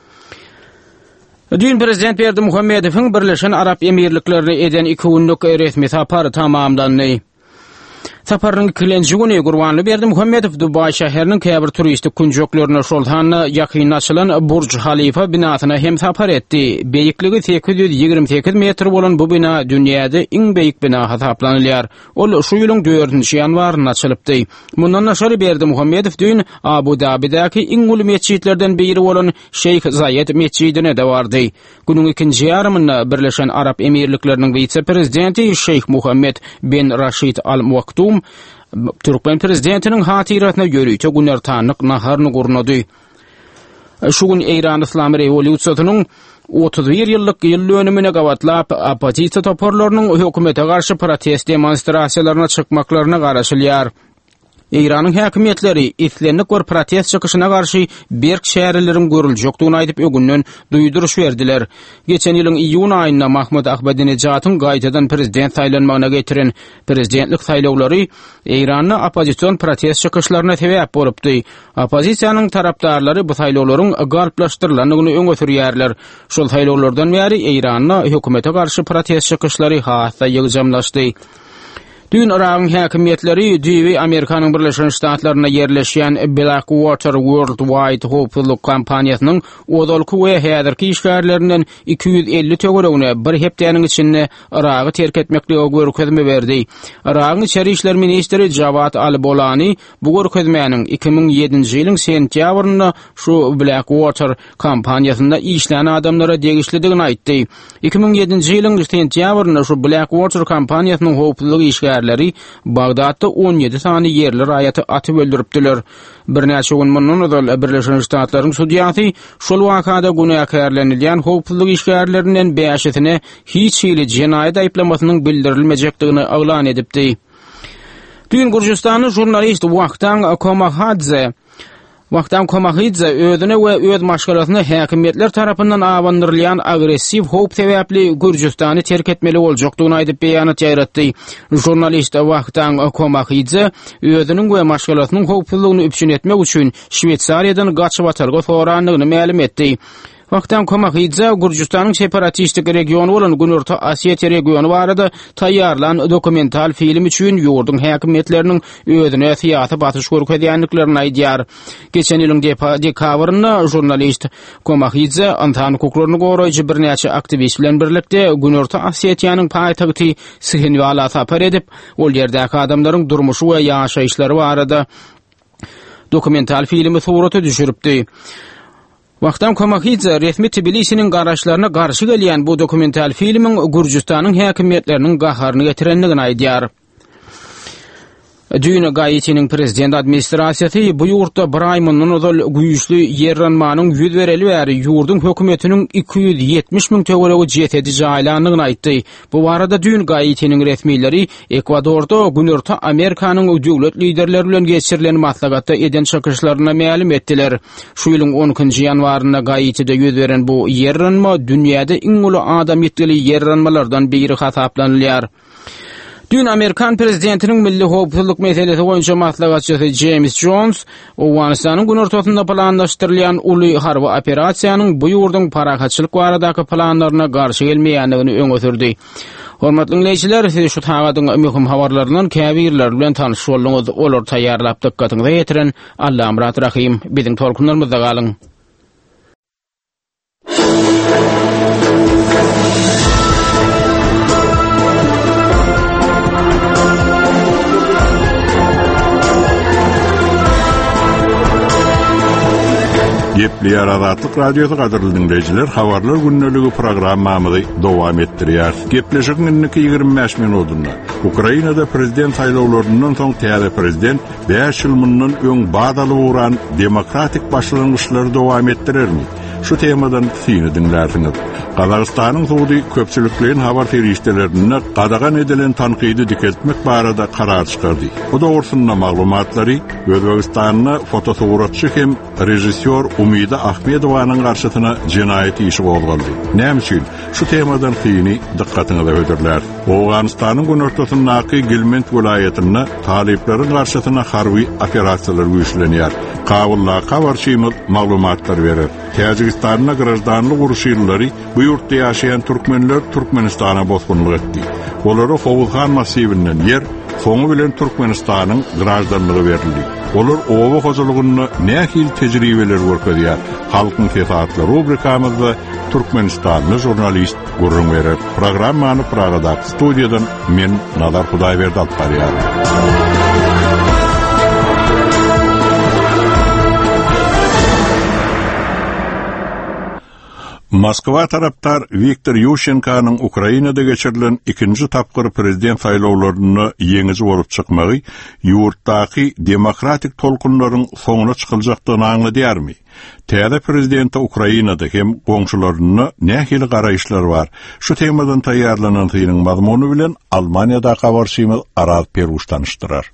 Dün Prezident Berdimuhammedowyň Birleşen Arap Emirliklerine eden iki günlük resmi sapary tamamlandy. Saparyň ikinji güni Gurbanly Berdimuhammedow Dubai şäheriniň käbir turistik kunjoklarına şolhanyny ýakynlaşylan Burj Khalifa binasyna hem sapar etdi. Beýikligi sekiz yüz ýigirme sekiz metr bolan bu bina dünýäde iň beýik bina hasaplanylýar. Ol şu ýylyň dördünçi ýanwaryna açylypdy. Mundan naşary Berdimuhammedow dün Abu Dhabi'däki iň uly mesjidlerden biri bolan Şeyh Zayed mescidine de bardy. Günüň ikinji ýarymynda Birleşen Arap Emirlikleriniň vice-prezidenti Şeyh Muhammed bin Rashid Al Maktoum Türkmen prezidentiniň hatiratyna görüýçe günler tanyk naharyny gurnady. Şu gün İran İslam Revolüsiýasynyň otuz bir ýyllyk ýyl dönümine gawatlap, opozisiýa toporlarynyň hökümete garşy protest demonstrasiýalaryna çykmaklaryna garaşylýar. İran'ın häkimetleri islenlik we protest çykyşyna garşy berk şäherleriň görüljekdigini aýdyp ögünden duýduruş berdiler. Geçen ýylyň iýun aýynda Mahmud Ahmadinejadyň gaýtadan prezident saýlanmagyna getiren prezidentlik saýlawlary İran'y opozisiýon protest çykyşlaryna sebäp bolupdy. Opozisiýanyň tarapdarlary bu saýlawlaryň galplaşdyrylanyny öňe sürýärler. Şol saýlawlardan bäri İran'y hökümete garşy protest çykyşlary hassa ýygjamlaşdy. Dün Iragyň häkimetleri Düýbi Amerikanyň Birleşen Ştatlaryna ýerleşýän Blackwater Worldwide howpsuzlyk kampaniýasynyň ozalky we häzirki işgärlerinden iki yüz elli töweregini bir hepdeniň içinde Iragy terk etmeklige görkezme berdi. Iragyň içeri işler ministri Javad Al-Bolani bu görkezmeniň iki ming ýedinji ýylyň sentýabrynda şu Blackwater kampaniýasynda işlän adamlara degişlidigini aýtdy. iki ming ýedinji ýylyň sentýabrynda şu Blackwater kampaniýasynyň howpsuzlyk işgärleri Bagdadda on ýedi sany yerli raýaty atyp öldüripdiler. Bir näçe gün mundan öňe Birleşen Ştatlaryň sudiýasy şol wakada günäkärlenilýän howpsuzlyk işgärlerinden beşisine hiç hili jenaýat aýplamasynyň bildirilmejekdigini aglan edipdi. Dün Gürjistanyň jurnalisti Wagtan Komahadze Wagtan Komahidze özüne we öz maşgalasyna häkimetler tarapyndan awandyrylýan agressiw howp sebäpli Gürjistany terk etmeli boljakdygyny aýdyp beýanat ýaratdy. Jurnalist Wagtan Komahidze özüniň we maşgalasynyň howpsuzlygyny üpçün etmek üçin Şwetsariýadan gaçyp atarga soranlygyny ma'lum etdi. Wagtan Komahidze Gürjistanyň separatistik regiony bolan Günorta Asiýa regiony barada taýýarlan dokumental film üçin ýurdun häkimetleriniň özüne syýasy batyş görkezýänliklerini aýdýar. Geçen ýylyň dekabrynda jurnalist Komahidze Antan hukuklaryny goraýjy bir näçe aktivist bilen birlikde Günorta Asiýanyň paýtagty Sihiniwala sapar edip, ol ýerdäki adamlaryň durmuşy we ýaşaýyşlary barada dokumental filmi suraty düşüripdi. Wagtan Komahidze resmi Tbilisi'nin garaşlaryna garşy gelýän bu dokumental filmiň Gürjistanyň häkimetleriniň gaharyny getirenligini aýdýar. Dün Gaýtiň prezident administrasiýasy bu ýurtda bir aý mundan ozal güýçli ýerranmanyň ýüz bereli bäri ýurdun hökümetiniň iki yüz ýetmiş miň töweregi jetedi jaýlanlygyny aýtdy. Bu barada dün Gaýtiň resmileri Ekwadorda Günorta Amerikanyň döwlet liderleri bilen geçirilen maslahatda eden çykyşlaryna ma'lum etdiler. Şu ýylyň on ikinji ýanwarynda Gaýtide ýüz beren bu ýerranma dünýäde iň uly adam ýetgili ýerranmalardan biri hasaplanylýar. Dün Amerikan prezidentiniň milli howpsuzlyk meselesi boýunça maslahatçysy James Jones, Owganistanyň günortasynda planlaşdyrylýan uly harby operasiýanyň bu ýurdun parahatçylyk baradaky planlaryna garşy gelmeýändigini öňe sürdi. Hormatly dinleýijiler, siz şu tagadyň möhüm habarlaryndan käbirler bilen tanyş bolýaňyz, olar taýýarlap dikkatyňizi ýetiren Allahym rahim. Biziň tolkunlarymyzda galyň. Gepli Azatlyk Radiosu gaderly dinleyijiler, habarlar günneligi programmamyzy dowam etdirýär. Gepleşiginiň ýygrimi beş minutunda Ukrainada prezident saýlawlaryndan soň täze prezident beş ýyl mundan öň badaly uran demokratik başlangyçlary dowam etdirermi? Şu temadan syny dinlersiňiz. Qazaqstanyň suwdy köpçülikliň habar terişlerine qadagan edilen tanqidi diketmek barada karar çykardy. O dogrusyna maglumatlary Özbegistanyň fotosuratçy hem rejissor Umida Ahmedowanyň garşysyna jinayet işi bolgandy. Näme üçin? Şu temadan syny dikkatiňizi ödürler. Awganistanyň günortasyndaky Gilmend vilayetinde talipleriň garşysyna harby operasiýalar güýçlenýär. Kabulla kawarçymyz maglumatlar berer. Tajikistan'a grajdanlyk uruşýarlary bu ýurtda ýaşaýan türkmenler Türkmenistana bosgunlyk etdi. Olary Howuzhan massiwinden yer, soňu bilen Türkmenistanyň grajdanlygy berildi. Olar owa hojalygyny nähil tejribeler görkezýär. Halkyň fesatlary rubrikamyzda Türkmenistanly jurnalist Gurrun berer. Programmany Pragada studiýadan men Nazar Hudaýberdi alyp barýar. Moskva taraptar Viktor Yushchenkanyň Ukrainada geçirilen ikinci tapqır prezident saýlawlaryny ýeňizi bolup çykmagy ýurtdaky demokratik tolkunlaryň soňuna çykyljakdygyny aňladýarmy? Täze prezidenti Ukrainada hem goňşularyny nähili garaýşlar bar. Şu temadan taýýarlanan synyň mazmuny bilen Almaniýada habarçymyz Araz Peruş tanışdyrar.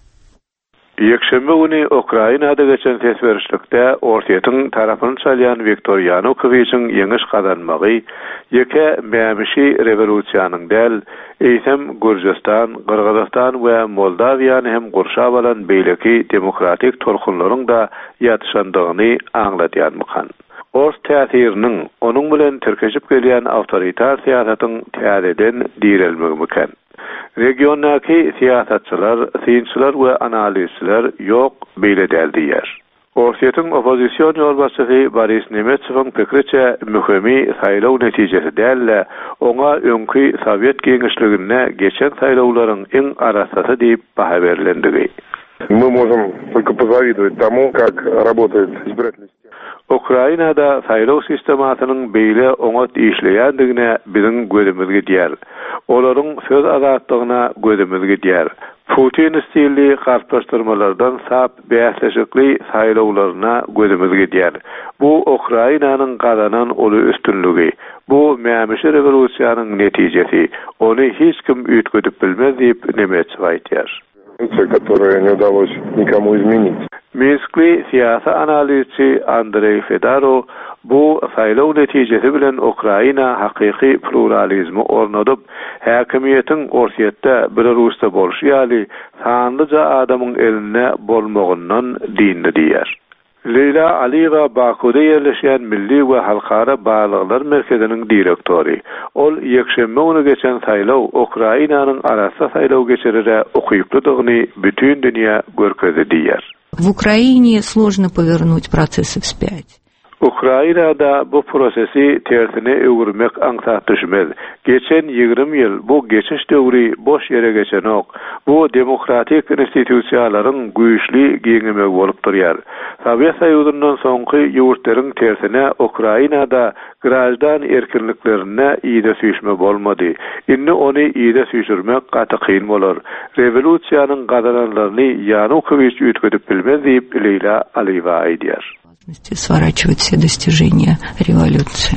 Yekşembe günü Ukrainada geçen sesverişlikde ortaýatyň tarapyny çalýan Viktor Yanukowyçyň ýeňiş kazanmagy ýeke mämişi rewolýusiýanyň däl, eýsem Gürjistan, Qırgızstan we Moldawiýany hem gurşap alan beýleki demokratik tolkunlaryň da ýatyşandygyny aňlatýarmykan. Ors täsiriniň onuň bilen terkeşip gelýän awtoritar siýasatyň täzeden direlmegimiken. Regiondaki siyasatçılar, siyinçiler ve analizçiler yok beýle däldiýär. Ortaýatyň opozisiýon ýolbaşçysy Boris Nemetsow'ň pikriçe mühimi saýlaw netijesi däl, oňa öňkü Sowet Geňişligine geçen saýlawlaryň iň arasasy diýip baha berilendigi. Мы можем только позавидовать тому, как работает избирательный. Ukrainada saýlaw sistematynyň beýle oňat işleýändigine biziň gözümüz gidýär. Olaryň söz azatlygyna gözümüz gidýär. Putin stilli garplaşdyrmalardan sap bäsleşikli saýlawlaryna gözümüz gidýär. Bu Ukrainanyň gazanan uly üstünlügi. Bu mämişi rewolýusiýanyň netijesi. Ony hiç kim üýtgedip bilmez diýip Nemetsow aýtýar. Которое не удалось никому изменить. Minskli siyasi analizçi Andrei Fedorov bu saýlaw netijesi bilen Ukraina hakyky pluralizmi ornadyp, häkimiýetiň ortaýatda bir Rusda bolşy ýaly sanlyca adamyň eline bolmagyndan dinli diýär. Leyla Aliýewa Bakuda ýerleşýän Milli we Halkara Baglyklar Merkeziniň direktori. Ol ýekşembe günü geçen saýlaw Ukrainanyň arasy saýlaw geçirere ukyplydygyny bütün dünýä görkezdi diýär. В Украине сложно повернуть процессы вспять. Ukrainada bu prosesi tersine öwürmek aňsat düşmez. Geçen ýygrimi ýyl bu geçiş döwri boş ýere geçenok. Bu demokratik institusiýalaryň güýçli giňimi bolup durýar. Sowet Soýuzynyň soňky ýurtlaryň tersine Ukrainada grajdan erkinliklerine ýyda süýşme bolmady. Indi ony ýyda süýşürmek gaty kyn bolar. Rewolýusiýanyň gazananlaryny Yanukowyç üýtgedip bilmez diýip Leyla Aliýewa aýdýar. Сворачивать все достижения революции.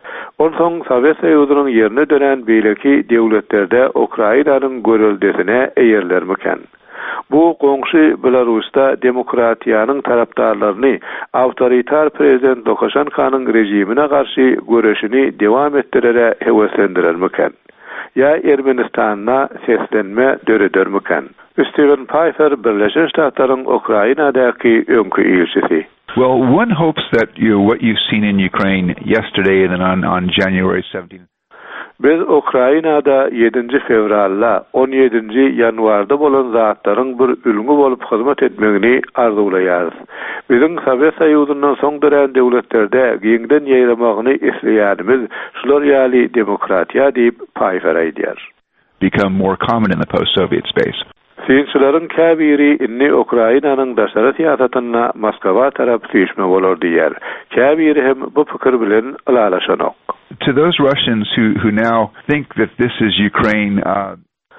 Onsoň Sowet Soýuzynyň ýerine dönen beýleki döwletlerde Ukrainanyň görüldesine eýerlermiken. Bu goňşy Belarusda demokratiýanyň tarapdarlaryny awtoritar prezident Lukashenkanyň rejimine garşy göreşini dewam etdirere heweslendirermiken. Ya Ermenistana seslenme döredörmiken. Steven Pfeiffer Birleşik Ştatlaryň Ukrainadaky öňkü elçisi. Well, one hopes that you know, what you've seen in Ukraine yesterday and then on, on January seventeenth. Biz Ukrainada yedinji fevralda on yedinji yanwarda bolan zatlaryň bir ülgü bolup hyzmat etmegini arzulayarys. Bizim Sovet Soýuzundan soň dören döwletlerde giňden ýaýramagyny isleýärimiz şular ýaly demokratiýa diýip paýfar aýdýar. Become more common in the post-Soviet space. Siyinçilerin käbiri inni Ukrainanyň daşary siýasatyna Moskwa tarap süýşme bolar diýer. Käbiri hem bu pikir bilen alalaşanok. To those Russians who who now think that this is Ukraine, uh,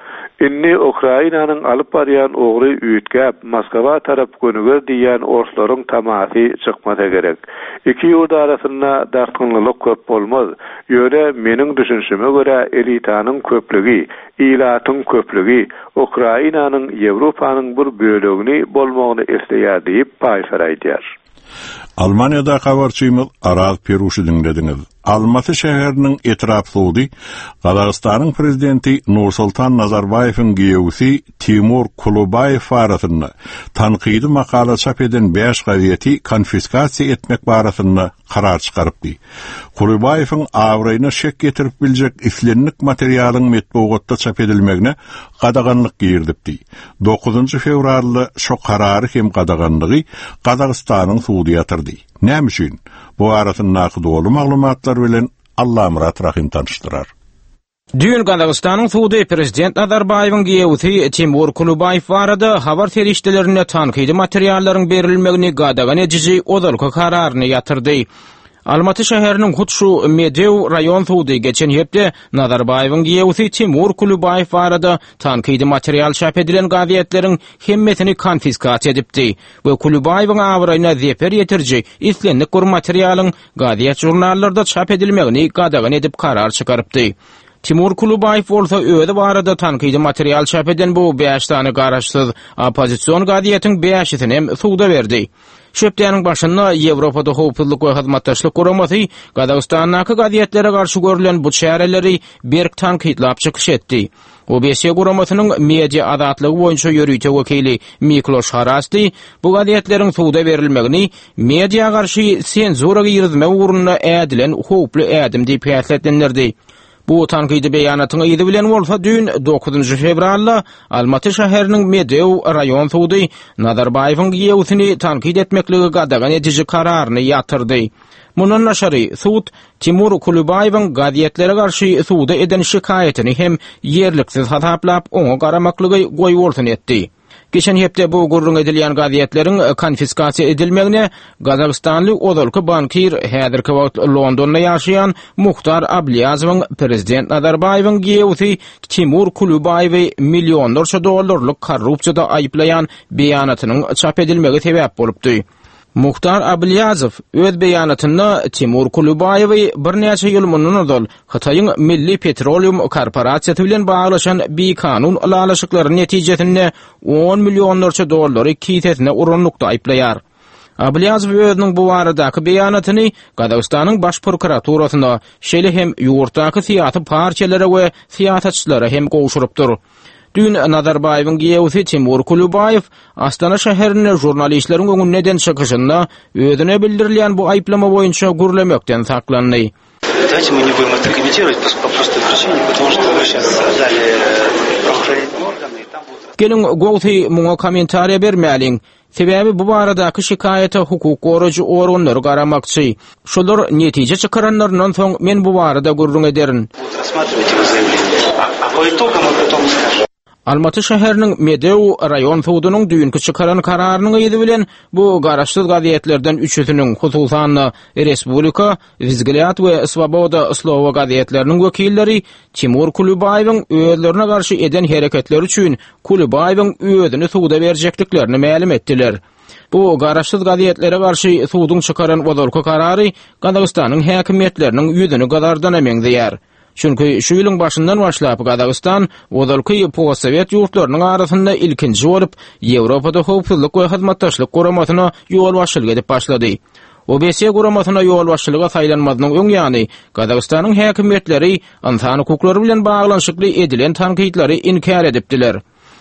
inni Ukrainanyň alyp barýan ogry üýtgäp Moskwa tarap gönüger diýen orslaryň tamasy çykmasa gerek. Iki ýurt arasynda dartgynlyk köp bolmaz. Ýöne meniň düşünşime görä elitanyň köplügi, ilatyň köplügi Ukrainanyň Ýewropanyň bir bölegini bolmagyny isleýär diýip paýfar aýdýar. Almanya'da habarçymyz Araz Peruşy dinlediňiz. Almaty şäheriniň etrapynda Gazagystanyň prezidenti Nursultan Nazarbayewiň giýewsi Timur Kulubayew barasynda tanqidi makala çap eden beş gaziýeti konfiskasiýa etmek barasynda karar çykarypdy. Kulubayewiň awraýyna şek getirip biljek islenlik materialyň metbuatda çap edilmegine gadaganlyk girdipdi. dokuzunji fevralda şo karary hem gadaganlygy Gazagystanyň suwdy ýatyrdy. Näme üçin? Bu arasynda dolu maglumatlar bilen Allah Murat Rahim tanıştırar. Dün Gazagystanyň suwdy prezident Nazarbayewiň giýewsi Timur Kulubayew barada habar terişdelerine tanqidi materiallaryň berilmegini gadagan ediji odalky kararyny ýatyrdy. Almaty şäheriniň Hutşu Medew raýon suwdy geçen hepde Nazarbayewiň giýewsi Timur Kulubayew barada tanqidi material çap edilen gaziýetleriň hemmetini konfiskasiýa edipdi we Kulubayewiň awraýyna zeper ýetirji islenlik gur materialyň gaziýet jurnallarda çap edilmegini gadagan edip karar çykarypdy. Timur Kulubayew bolsa öýde barada tanqidi material çap eden bu beş tane garaşsyz opozisiýon gaziýetiň beşisini hem suwda berdi. Şöpdäniň başynda Ýewropada howpsuzlyk we hyzmatdaşlyk guramasy Gazagystanyň gaziýetlere garşy görülen bu çäreleri berk tanqidlap çykyş etdi. O beşe guramasynyň media azatlygy boýunça ýörüýte wekili Mikloş Harasty bu gaziýetleriň suwda berilmegini media garşy senzura ýerdirme ugruna ädilen howply ädim diýip ýaşatdylar. Bu tanqidi beýanatyň ýyly bilen bolsa dün dokuzunji fevralda Almaty şäheriniň Medew raýon suwdy Nazarbayewiň giýewsini tanqid etmekligi gadagan ediji kararyny ýatyrdy. Mundan naşary suwd Timur Kulubayewiň gaziýetlere garşy suwda eden şikaýetini hem ýerliksiz hasaplap oňa garamaklygy goýulsun etdi. Geçen hepde bu gurrun edilýän gaziýetleriň konfiskasiýa edilmegine Gazagstanly odalky bankir häzirki wagt Londonda ýaşaýan Muhtar Ablyazowň prezident Nazarbayewiň giýewsi Timur Kulubayewi millionlarça dollarlyk korrupsiýada aýplaýan beýanatynyň çap edilmegi sebäp bolupdy. Muhtar Ablyazov öz beýanatynda Timur Kulubayewi bir näçe ýyl mundan ozal Hitaýyň Milli Petroleum Korporasiýasy bilen baglaşan bir kanun alalaşyklaryň netijesinde on millionlarça dollary kitesine urunlukda aýplaýar. Ablyazov özüniň bu baradaky beýanatyny Gazagystanyň baş prokuraturasyna şeýle hem ýurtdaky siýasy partiýalary we siýasatçylary hem goşurypdyr. Dün Nazarbayewiň giýewsi Timur Kulubayew Astana şäherine jurnalistleriň öňünden çykyşynda özüne bildirilýän bu aýplama boýunça gürlemekden saklandy. Давайте мы не будем это комментировать по простой причине, потому что вы сейчас дали правоохранительные органы, и там будут... Gelin gowty muňa kommentariýa bermäliň. Sebäbi bu baradaky şikaýete hukuk goragy organlary garamakçy. Şolar netije çykaranlaryndan soň men bu barada gurrun ederin. Рассматривайте его заявление. А по итогам мы потом скажем. Almaty şäheriniň Medew raýon suwdynyň düýünki çykaran kararynyň ýedi bilen bu garaşsyz gaziýetlerden üçüsiniň hususan Respublika, Vizgiliat we Svoboda slova gaziýetleriniň wekilleri Timur Kulubayewiň özlerine garşy eden hereketleri üçin Kulubayewiň özüni suwda berjekliklerini ma'lum etdiler. Bu garaşsyz gaziýetlere garşy suwdyň çykaran odalky karary Gazagystanyň häkimetleriniň ýüzüni gadardan emeňdiýär. Çünkü şu ýylyň başyndan başlap Gazagystan odalky post-sowet ýurtlarynyň arasynda ilkinji bolup Ýewropada howpsuzlyk we hyzmatdaşlyk guramasyna ýol başlyk edip başlady. O beşe guramasyna ýol başlyga saýlanmadynyň öň ýany Gazagystanyň häkimetleri insan hukuklary bilen baglanşykly edilen tanqidleri inkar edipdiler.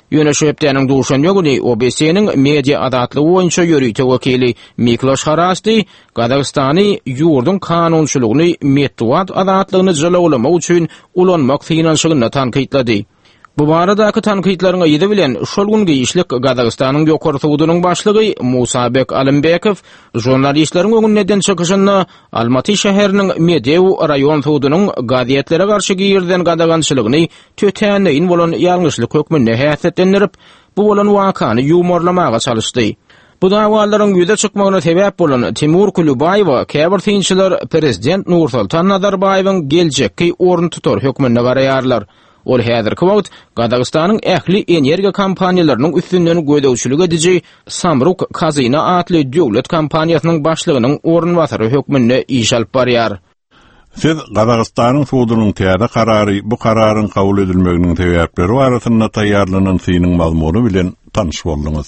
Ýöneşipdäniň duşan ýögüni O B C-niň media adatlygy boýunça ýörüýte wekili Miklos Harasti Gadagstany ýurdun kanunçylygyny metduat adatlygyny jylawlamak üçin ulanmak finansygyny tankytlady. Bu baradaky tankytlaryň ýydy bilen şol günki işlik Gadagstanyň ýokary suwudynyň başlygy Musabek Alimbekow jurnalistleriň öňünden çykyşyny Almaty şäheriniň Medew raýon suwudynyň gazetlere garşy girden gadagançylygyny tötäneýin bolan ýalňyşlyk hökmüne häsiýetlendirip, bu bolan wakany ýumorlamaga çalışdy. Bu dawalaryň ýüze çykmagyna sebäp bolan Timur Kulubayew käbir synçylar prezident Nursultan Nazarbayewyň geljekki orun tutar hökmüne garaýarlar. Ol häzirki wagt Gadagstanyň ähli energiýa kompaniýalarynyň üstünden gödäwçilik ediji Samruk Kazina atly döwlet kompaniýasynyň başlygynyň orunwatary hökmüne iş alyp barýar. Siz Gadagstanyň suwudynyň täze karary, bu kararyň kabul edilmeginiň sebäpleri barasynda taýýarlanan synyň mazmuny bilen tanyş boldyňyz.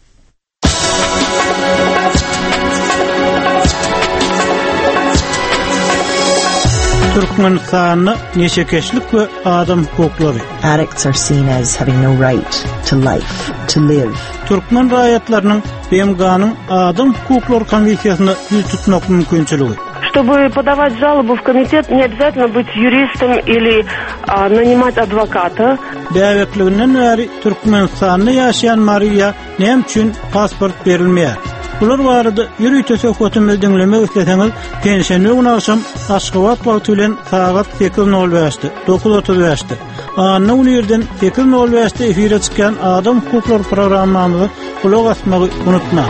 Türkmenistanyň neşekeşlik we adam hukuklary. Addicts are seen as having no right to life, to live. Türkmen raýatlarynyň Bemganyň adam hukuklary komissiýasyna ýüz tutmak mümkinçiligi. Чтобы подавать жалобу в комитет, не обязательно быть юристом или а, нанимать адвоката. Däwetligиnden bäri Türkmenistanda ýaşaýan Maria näme üçin pasport berilmeýär? Bular barada ýürüýte söhbetimizi dinlemek isleseňiz, pensiýany unaşam Aşgabat wagty bilen sagat sekiz nol beşde dokuz otuz beşde Anna Unirden sekiz nol beşde efire çykan adam hukuklary programmamyzy kulak asmagy unutma.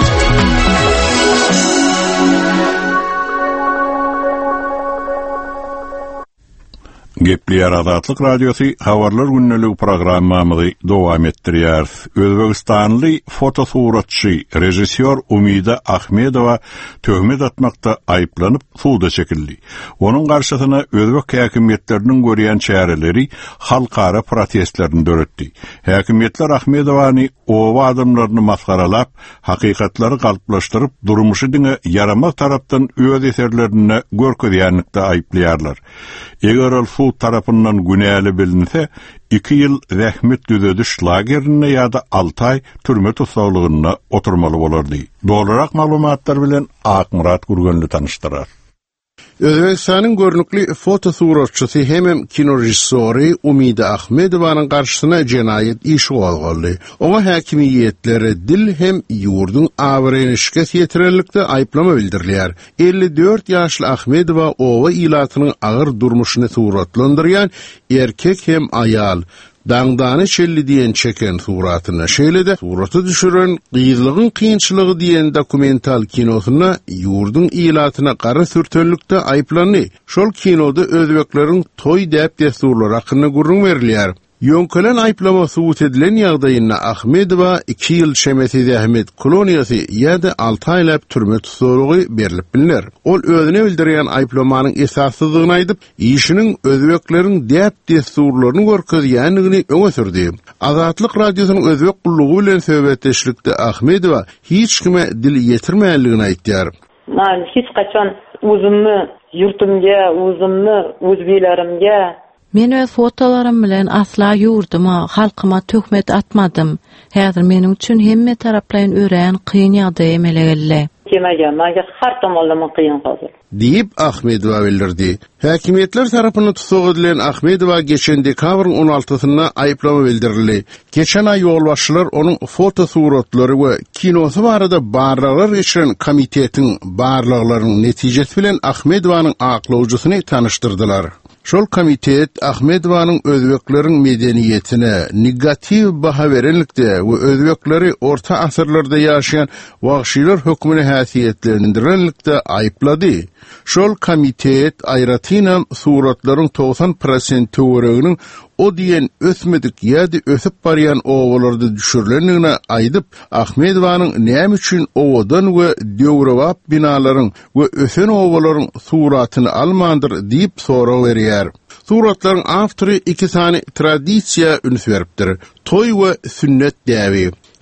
Gepli Adatlyk radiosu habarlar günneligi programmamyzy dowam etdirýär. Özbegistanly fotosuratçy, rejissor Umida Ahmedowa töhmet atmakda aýplanyp suwda çekildi. Onuň garşysyna özbek häkimetleriniň görýän çäreleri halkara protestlerini döretdi. Häkimetler Ahmedowany owa adamlaryny masgaralap, hakykatlary galplaşdyryp, durmuşy diňe yaramaz tarapdan öz eserlerini görkezýänlikde aýplaýarlar. Eger ol sud tarapyndan günäli bilinse, iki ýyl rahmet düzediş lagerine ýa-da altı ay türme tutsaglygyna oturmaly bolardy. Dolarak maglumatlar bilen Akmurat Gurgönlü tanıştyrar. Özbekistanyň görnükli fotosuratçysy hem kino rejissori Umida Ahmedowanyň garşysyna jenaýet işi boldy. Oňa häkimiýetleri dil hem ýurdun awrenişke ýetirenlikde aýplama bildirilýär. elli dört ýaşly Ahmedowa owa ilatynyň agyr durmuşyny suratlandyrýan erkek hem ayal Dağdany çelli diýen çeken suratyna şeýlede suraty düşüren gyýylygyň kynçylygy diýen dokumental kinosyna ýurdun ilatyna gara sürtenlikde aýplandy. Şol kinoda özbekleriň toý däp desturlary hakyna gurrun berilýär. Ýönkelen aýplama subut edilen ýagdaýynda Ahmedowa iki ýyl şemeti zähmet koloniýasy ýa-da altı aýlap türme tutsarygy berilip bilinler. Ol özüne bildirýän aýplamanyň esassyzlygyny aýdyp, işiniň özbekleriň däp desturlaryny görkezýänligini öňe sürdi. Adatlyk radiosynyň özbek gullugy bilen söhbetleşikde Ahmedowa hiç kime dil ýetirmäýänligini aýtdyar. Men hiç kaçan özümni ýurtymga, özümni öz bilerimge Men öz fotolarym bilen asla ýurdyma, halkyma töhmet atmadym. Häzir meniň üçin hemme taraplaryň ören kyn ýagdaý emele geldi. Kemege, menge har tomonlama kyn hazır. Diýip Ahmedowa bildirdi. Häkimetler tarapyny tutsak edilen Ahmedowa geçen dekabrň on altysyna aýplama bildirildi. Geçen ay ýolbaşçylar onuň fotosuраtlary we kinosy barada barlylar geçiren komitetiň barlyklarynyň netijesi bilen Ahmedowanyň aklawjysyny tanıştyrdylar. Şol komitet Ahmedowanyň özbekleriň medeniýetine negativ baha berenlikde we özbekleri orta asyrlarda ýaşaýan wagşylar hökmüne häsiýetlendirenlikde aýplady. Şol komitet aýratynam suratlaryň doksan prosent töwereginiň o diýen ösmedik ýa-da ösüp barýan owalarda düşürilenligine aýdyp, Ahmedowanyň näme üçin owadan we döwrewap binalaryň we ösen owalaryň suratyny almandyr diýip soraw berýär. Suratlaryň awtory iki sany tradisiýa üns beripdir. Toy we sünnet däwi.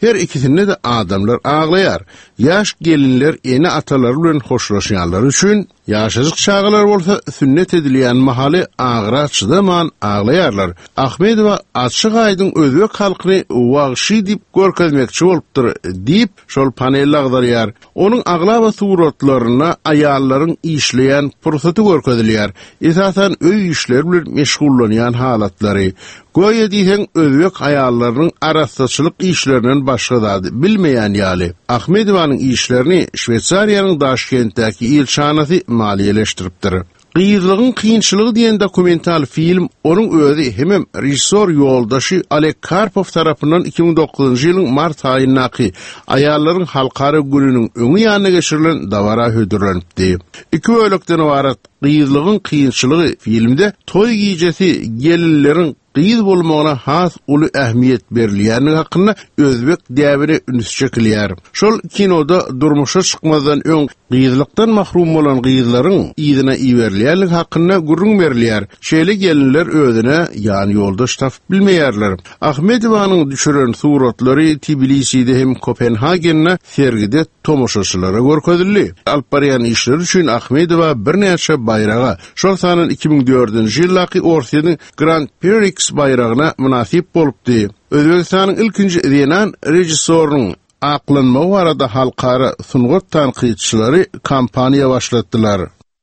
Her ikisinde de adamlar ağlayar. Yaş gelinler eni ataları bilen hoşlaşanlar üçün yaşazyk çağlar bolsa sünnet edilýän mahaly ağıra çydaman ağlayarlar. Ahmedowa açyk aýdyň özbek halkyny wagşy dip görkezmekçi bolupdyr diýip şol panel agdarýar. Onuň aglaba suratlaryna aýallaryň işleýän pursaty görkezilýär. Esasan öý işleri bilen meşgullanýan halatlary. Goýa diýen özbek aýallarynyň arastaçylyk işlerinden başga zady bilmeýän ýaly. Ahmedowanyň işlerini Şwetsariýanyň Daşkentdäki ilçanasy maliýeleşdiripdir. Gyýyzlygyň kynçylygy diýen dokumental film onuň özi hemem rejissor ýoldaşy Alek Karpov tarapyndan iki bin dokuzunçy ýylyň mart aýyndaky aýallaryň halkara gününiň öňü ýanyna geçirilen dawara hödürlenipdi. Iki bölekden ibaret gyýyzlygyň kynçylygy filmde toy giýjesi gelinleriň gyýyz bolmagyna has uly ähmiýet berilýäni hakynda özbek däwiri üns çekilýär. Şol kinoda durmuşa çykmazdan öň gyýyzlykdan mahrum bolan gyýyzlaryň ýygyna iýerilýänligi hakynda gurrun berilýär. Şeýle gelinler özüne ýany ýoldaş tapyp bilmeýärler. Ahmedowanyň düşüren suratlary Tbiliside hem Kopenhagen'na sergide tomoşaçylara görkezildi. Alyp barýan işler üçin Ahmedowa bir näçe bayraga, şol sanyň iki bin dördünçi ýylaky Orsiýanyň Grand Prix bayragyna münasip bolupdy. Özbekistanyň ilkinji Renan rejissorynyň aklanma barada halkara sungat tanqidçilari kampaniýa başlatdylar.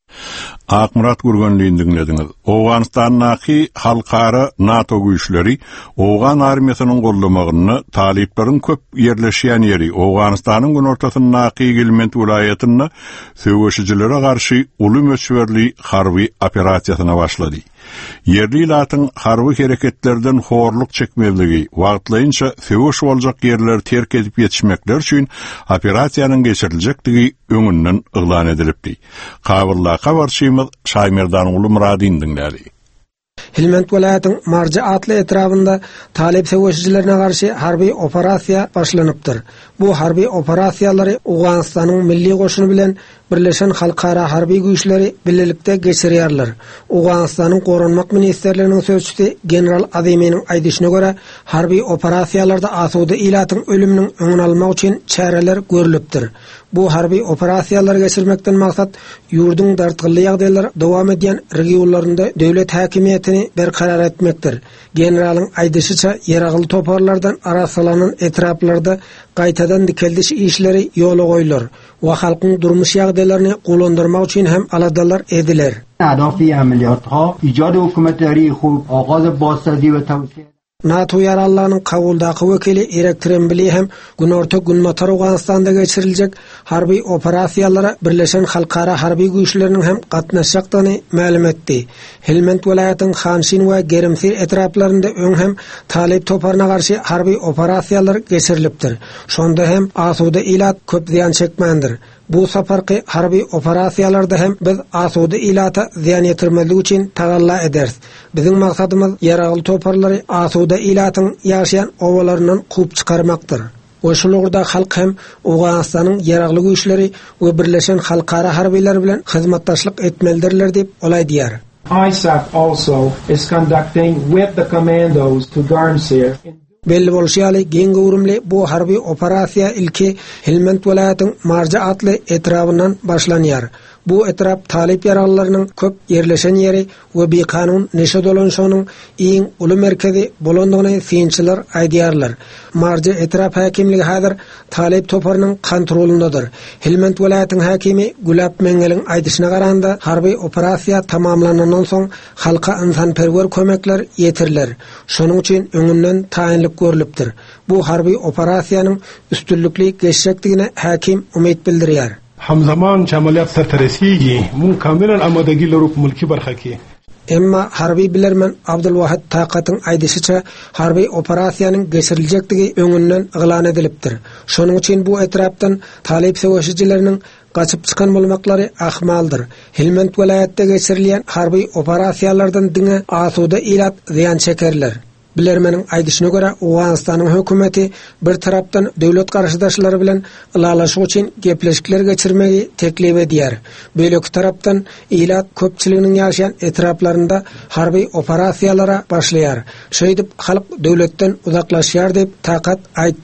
Akmurat Gurganlyň dinlediňiz. Owganistanyň halkara NATO güýçleri Owgan armiýasynyň gollamagyny taliplerin köp ýerleşýän ýeri Owganistanyň gün ortasyndaky Helmand vilayatyna söwüşçilere garşy uly möçberli harby operasiýasyna başlady. Yerli ilatyň harby hereketlerden horluk çekmezligi, wagtlaýynça söwüş boljak yerler terk edip ýetişmekler üçin operasiýanyň geçiriljekdigi öňünden yglan edilipdi. Kabulda habarçymyz Şaýmerdan uly Muradyn dinlädi. Helmand vilayatyň Marja atly etrafynda talip söwüşçilerine garşy harby operasiýa başlanypdyr. Bu harby operasiýalary Owganistanyň milli goşuny bilen Birleşen Halkara Harbi Güýçleri birlikde geçirýärler. Owganistanyň Gorunmak Ministerliginiň sözçüsi General Azimyň aýdyşyna görä, harbi operasiýalarda asuda ilatyň ölüminiň öňüni almak üçin çäreler görülipdir. Bu harbi operasiýalar geçirmekden maksat ýurduň dartgylly ýagdaýlary dowam edýän regionlarynda döwlet häkimiýetini berkarar etmekdir. Generalyň aýdyşyça ýeragyl toparlardan arasalanan etraplarda gaýtadan dikeldiş işleri ýola goýular we halkyň durmuş ýagdaýlaryny golandyrmak üçin hem aladalar ediler. Hedefi ameliyatha icad hökümetleri huk agaz basadi we tawsiye NATO yaralarynyň kabuldaky wekili Erik Trembli hem gün orta gün matar Owganistanda geçiriljek harby operasiýalara Birleşen Halkara Harby Güýçleriniň hem gatnaşjakdygyny ma'lum etdi. Helmand vilayatynyň Hanshin we Gerimsir etraplarynda öň hem talip toparına garşy harby operasiýalar geçirilipdir. Şonda hem asuda ilat köp ziýan çekmendir. Bu saparky harby operasiýalarda hem biz asuda ilata ziýan ýetirmeli üçin tagalla ederiz. Biziň maksadymyz ýaragyl toparlary asuda ilatyň ýaşaýan owalaryndan kup çykarmakdyr. Oşulurda halk hem Owganistanyň ýaragly güýçleri we Birleşen Halkara harbylar bilen hyzmatdaşlyk etmelidirler diýip olaýdýar. I S A F also is conducting with the commandos to Garnsir. Belli bolşýaly geň gowrumly bu harby operasiýa ilki Helmand vilayatynyň Marja atly etrafyndan başlanýar. Bu etraf talip yaraglarynyň köp ýerleşen ýeri we bekanun neşe dolanşanyň iň uly merkezi bolandygyny fiýinçiler aýdýarlar. Marja etraf häkimligi häzir talip toparynyň kontrolundadyr. Helmand vilayatynyň häkimi Gulap Mengeliň aýdyşyna garanda harby operasiýa tamamlanandan soň halka insanperwer kömekler ýetirler. Şonuň üçin öňünden taýinlik görülipdir. Bu harby operasiýanyň üstünlükli geçecekdigine häkim umyt bildirýär. همزمان چې عملیات سرته رسیږي مونږ کاملا آمادګي لرو په ملکی برخه کې. Emma harbi bilermen Abdulwahid Taqatyň aýdyşyça harbi operasiýanyň geçiriljekdigi öňünden yglan edilipdir. Şonuň üçin bu etrapdan talip söwüşçileriniň gaçyp çykan bolmaklary ahmaldyr. Helmand vilayatynda geçirilýän harbi operasiýalardan diňe asuda ilat ziýan çekerler. Bilermeniň aýdyşyna görä Owganistanyň hökümeti bir tarapdan döwlet garşydaşlary bilen ılalaşyk üçin gepleşikler geçirmegi teklip edýär. Bölek tarapdan ilat köpçiliginiň ýaşaýan etraplarynda harby operasiýalara başlaýar. Şeýdip halk döwletden uzaklaşýar diýip Taqat aýtdy.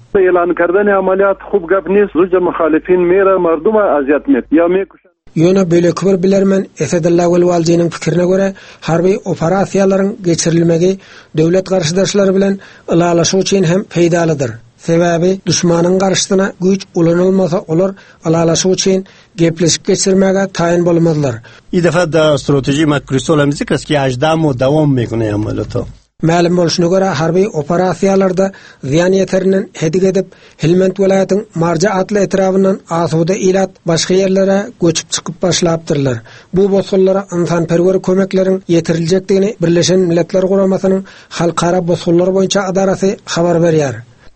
اعلان کردن عملیات خوب گپ نیست. زوج مخالفین میره مردم اذیت میکنه یا میکشن. Yöne böyle kıvır bilermen Esedullah Velvalci'nin fikrine göre harbi operasiyaların geçirilmegi devlet karşıdaşları bilen ılalaşu için hem faydalıdır. Sebebi düşmanın karşısına güç ulanılmasa olur, ılalaşu için gepleşik geçirmege tayin bulunmadılar. İyi defa da strateji makrisi olamizi ki ajdamı devam mekune ameliyatı. Ma'lum bolusuna göre harbiy operatsiyalarda ziyan yeterinin hedig edip Helmand vilayatının Marja atlı etrafından asuda ilat başka yerlere göçüp çıkıp başlaptırlar. Bu bozgullara insanperver kömeklerin yetirilecekdigini Birleşen Milletler Kuramasının halkara bozgullar boyunca adarası habar berýär.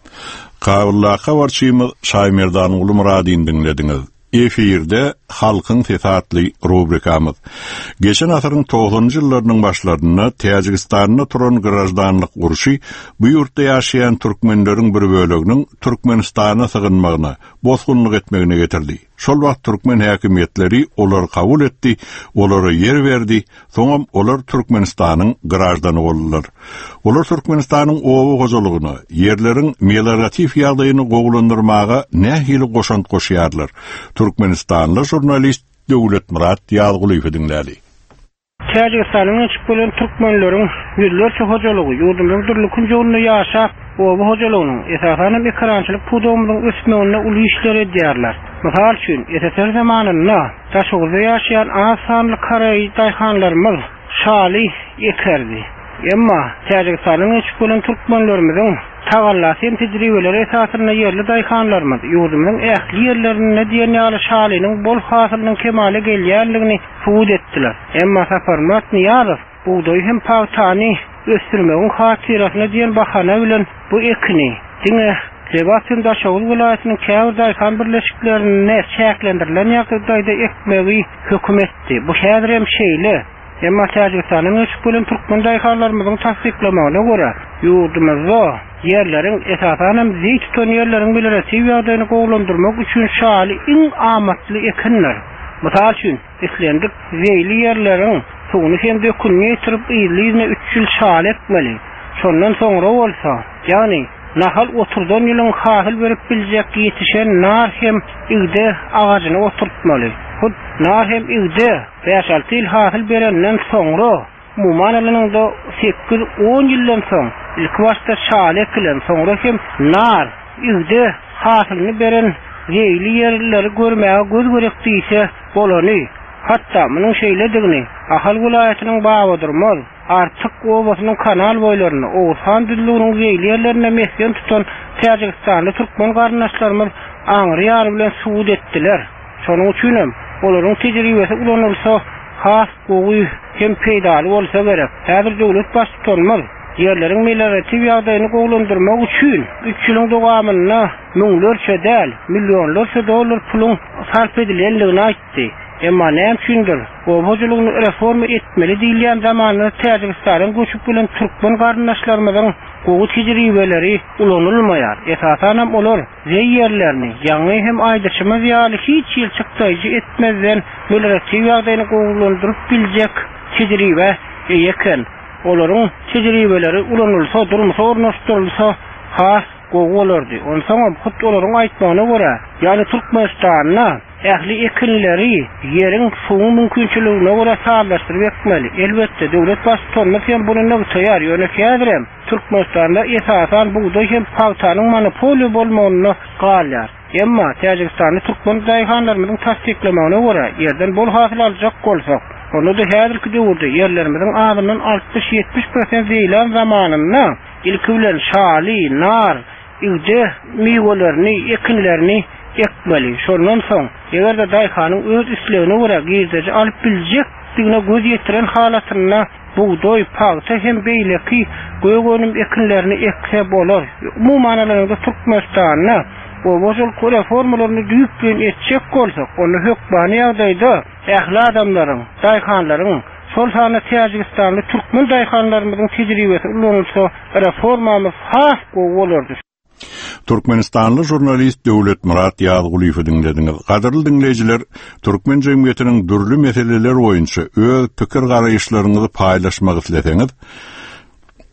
Kawulla habarçymyz Şaymerdan Ulu Muradyn dinlediniz. Efirde halkın sesatly rubrikamız. Geçen asyryň toğuzunjy ýyllarynyň başlaryna Täjikistanyna turan grajdanlyk uruşy bu ýurtda ýaşaýan türkmenleriň bir böleginiň Türkmenistana sygynmagyna, bozgunlyk etmegine getirdi. Şol wagt türkmen häkimetleri olary kabul etdi, olary ýer berdi, soňam olar Türkmenistanyň grajdany boldylar. Olar Türkmenistanyň owa gojalygyny, ýerleriň meliorativ ýagdaýyny gowlandyrmaga nähili goşant goşýarlar. Türkmenistanly jurnalist Döwlet Murat Ýazgulyw dinlädi. Täjikistanyň içip bolan türkmenleriň ýyllarça hojalygy ýurdumyň durly kunjogyny ýaşap, owa hojalygynyň esasen ekrançylyk pudomynyň üstüne uly işler edýärler. Mysal üçin, eser zamanynda taşgyrda ýaşaýan az sanly karaý daýhanlarymyz şaly ekerdi. Emma Täjikistanyň içip bolan türkmenlerimiň tagallasy tejribeleri esasyna ýerli daýhanlarymyz ýurdumyň ähli ýerlerine diýen ýaly şalynyň bol hasylynyň kemale gelýärligini suwut etdiler. Emma Saparmat Niýazow buğdoý hem pawtany ösdürmegiň hatirasyna diýen bahana bilen bu ekini diňe Lebatyň Daşoğul vilayatynyň käbir daýhan birleşiklerine çäklendirilen ýagdaýda ekmegi hökm etdi. Bu häzir hem şeýle. Emma Täjikistanyň içip bolan türkmen daýhanlarymyzyň tasdiklamagyna görä ýurdumyzda yerlerin esasen zeyt tutan yerlerin meliorativ ýagdaýyny gowlandyrmak üçin şaly iň amatly ekinler. Mysal üçin islendik zeyli yerlerin suwuny hem dökülme ýetirip ýylyna üç ýyl şaly etmeli. Şondan soňra bolsa, ýani nahal oturdan ýylyň hahyl berip biljek ýetişen nar hem ýygde agagyny oturtmaly. Hud nar hem ýygde beş alty ýyl hahyl berenden soňra mumanalanyňda sekiz on ýyldan soň ilk başta şaly ekilen soňra hem nar ýygde hasylyny beren ýeýli ýerleri görmäge göz görekdiýse bolany. Hatda munyň şeýledigini Ahal vilayatynyň Babadyrmaz artyk owasynyň kanal boýlaryna Oğuzhan dilliginiň ýeýli ýerlerine mesken tutan Täjikistanyň türkmen garnaşlarymyz aňryýar bilen suwut etdiler. Şonuň üçin hem olaryň tejribesi ulanylsa has gowy hem peýdaly bolsa gerek. Häzir döwlet baş tutanmaz. Yerlerin meliorativ ýagdaýyny gowlandyrmak üçin üç ýylyň dowamyna müňlerçe däl, millionlarça dollar puluň sarf edilendigini aýtdy. Emma näme üçindir? Bu hojalygyny reforma etmeli diýilýän zamanda Täjikistanyň göçüp bilen türkmen garnaşlarymyzyň gowy tejribeleri ulanylmaýar. Esasen hem olar zey ýerlerini ýaňy hem aýdyşymyz ýaly hiç ýyl çykdaýjy etmezden meliorativ ýagdaýyny gowlandyryp biljek tejribe eken. Olaryň tejribeleri ulanylsa, durmuşa ornaşdyrylsa has gowy bolardy. Onsoň hut olaryň aýtmagyna görä, ýani Türkmenistanyna ähli ekinleri ýeriň suwuny mümkinçiligine görä sağlaşdyryp ekmeli. Elbetde döwlet baş tutanmak hem bunu nägtýär, ýöne kädirem. Türkmenistanda esasen buğdoý hem pawtanyň monopoliýa bolmagyny galýar. Emma Täjikistanyň türkmen daýhanlarymyzyň tasdiklamagyna görä, ýerden bol hasyl aljak bolsak, onu da häzirki döwürde ýerlerimizin azyndan altmış ýetmiş prosent diýilen zamanynda ilki bilen şaly, nar, ýygde mewelerini, ekinlerini ekmeli. Şondan soň ýerde daýhanyň öz islegine görä gizleje alyp biljek diňe göz ýetiren halatyna buğdoý, pawta hem beýleki göýgönüm ekinlerini ekse bolar. Bu manalanyňda Türkmenistanyna o bozul reformalaryny düýplen etjek bolsak, onu hökmany ýagdaýda ähli adamlaryň, daýhanlaryň, şol sany Täjikistanyň türkmen daýhanlarymyzyň tejribesi ulanylsa, reformamyz has gowy bolardy. Türkmenistanly jurnalist Döwlet Murat Ýazgulyw dinlediňiz. Gaderly dinleýijiler, türkmen jemgyýetiniň dürli meseleler boýunça öz pikir garaýşlaryňyzy paýlaşmak isleseňiz,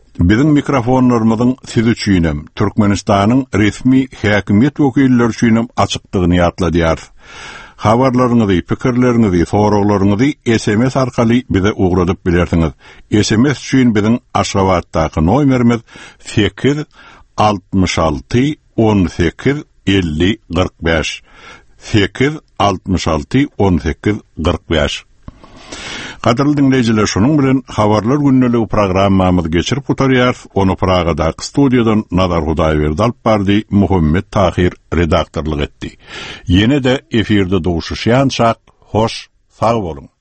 Bizim mikrofonlarımızın siz üçinem Türkmenistan'ın resmi häkimet wekilleri üçinem açıkdygyny ýatladýar. Habarlaryňyzy, pikirleriňizi, soraglaryňyzy S M S arkaly bize ugradyp bilersiňiz. S M S üçin biziň Aşgabatdaky nomerimiz sekiz altmış altı on sekiz elli kırk beş. sekiz altmış altı on sekiz kırk beş. Qadarly dinleyijiler, şunun bilen habarlar günneligi programmamyzy geçirip oturýar. Onu Pragada studiýadan Nazar Hudaýberdi alyp bardy, Muhammed Tahir redaktorlyk etdi. Ýene de efirde dowuşuşýançak, hoş, sag bolun.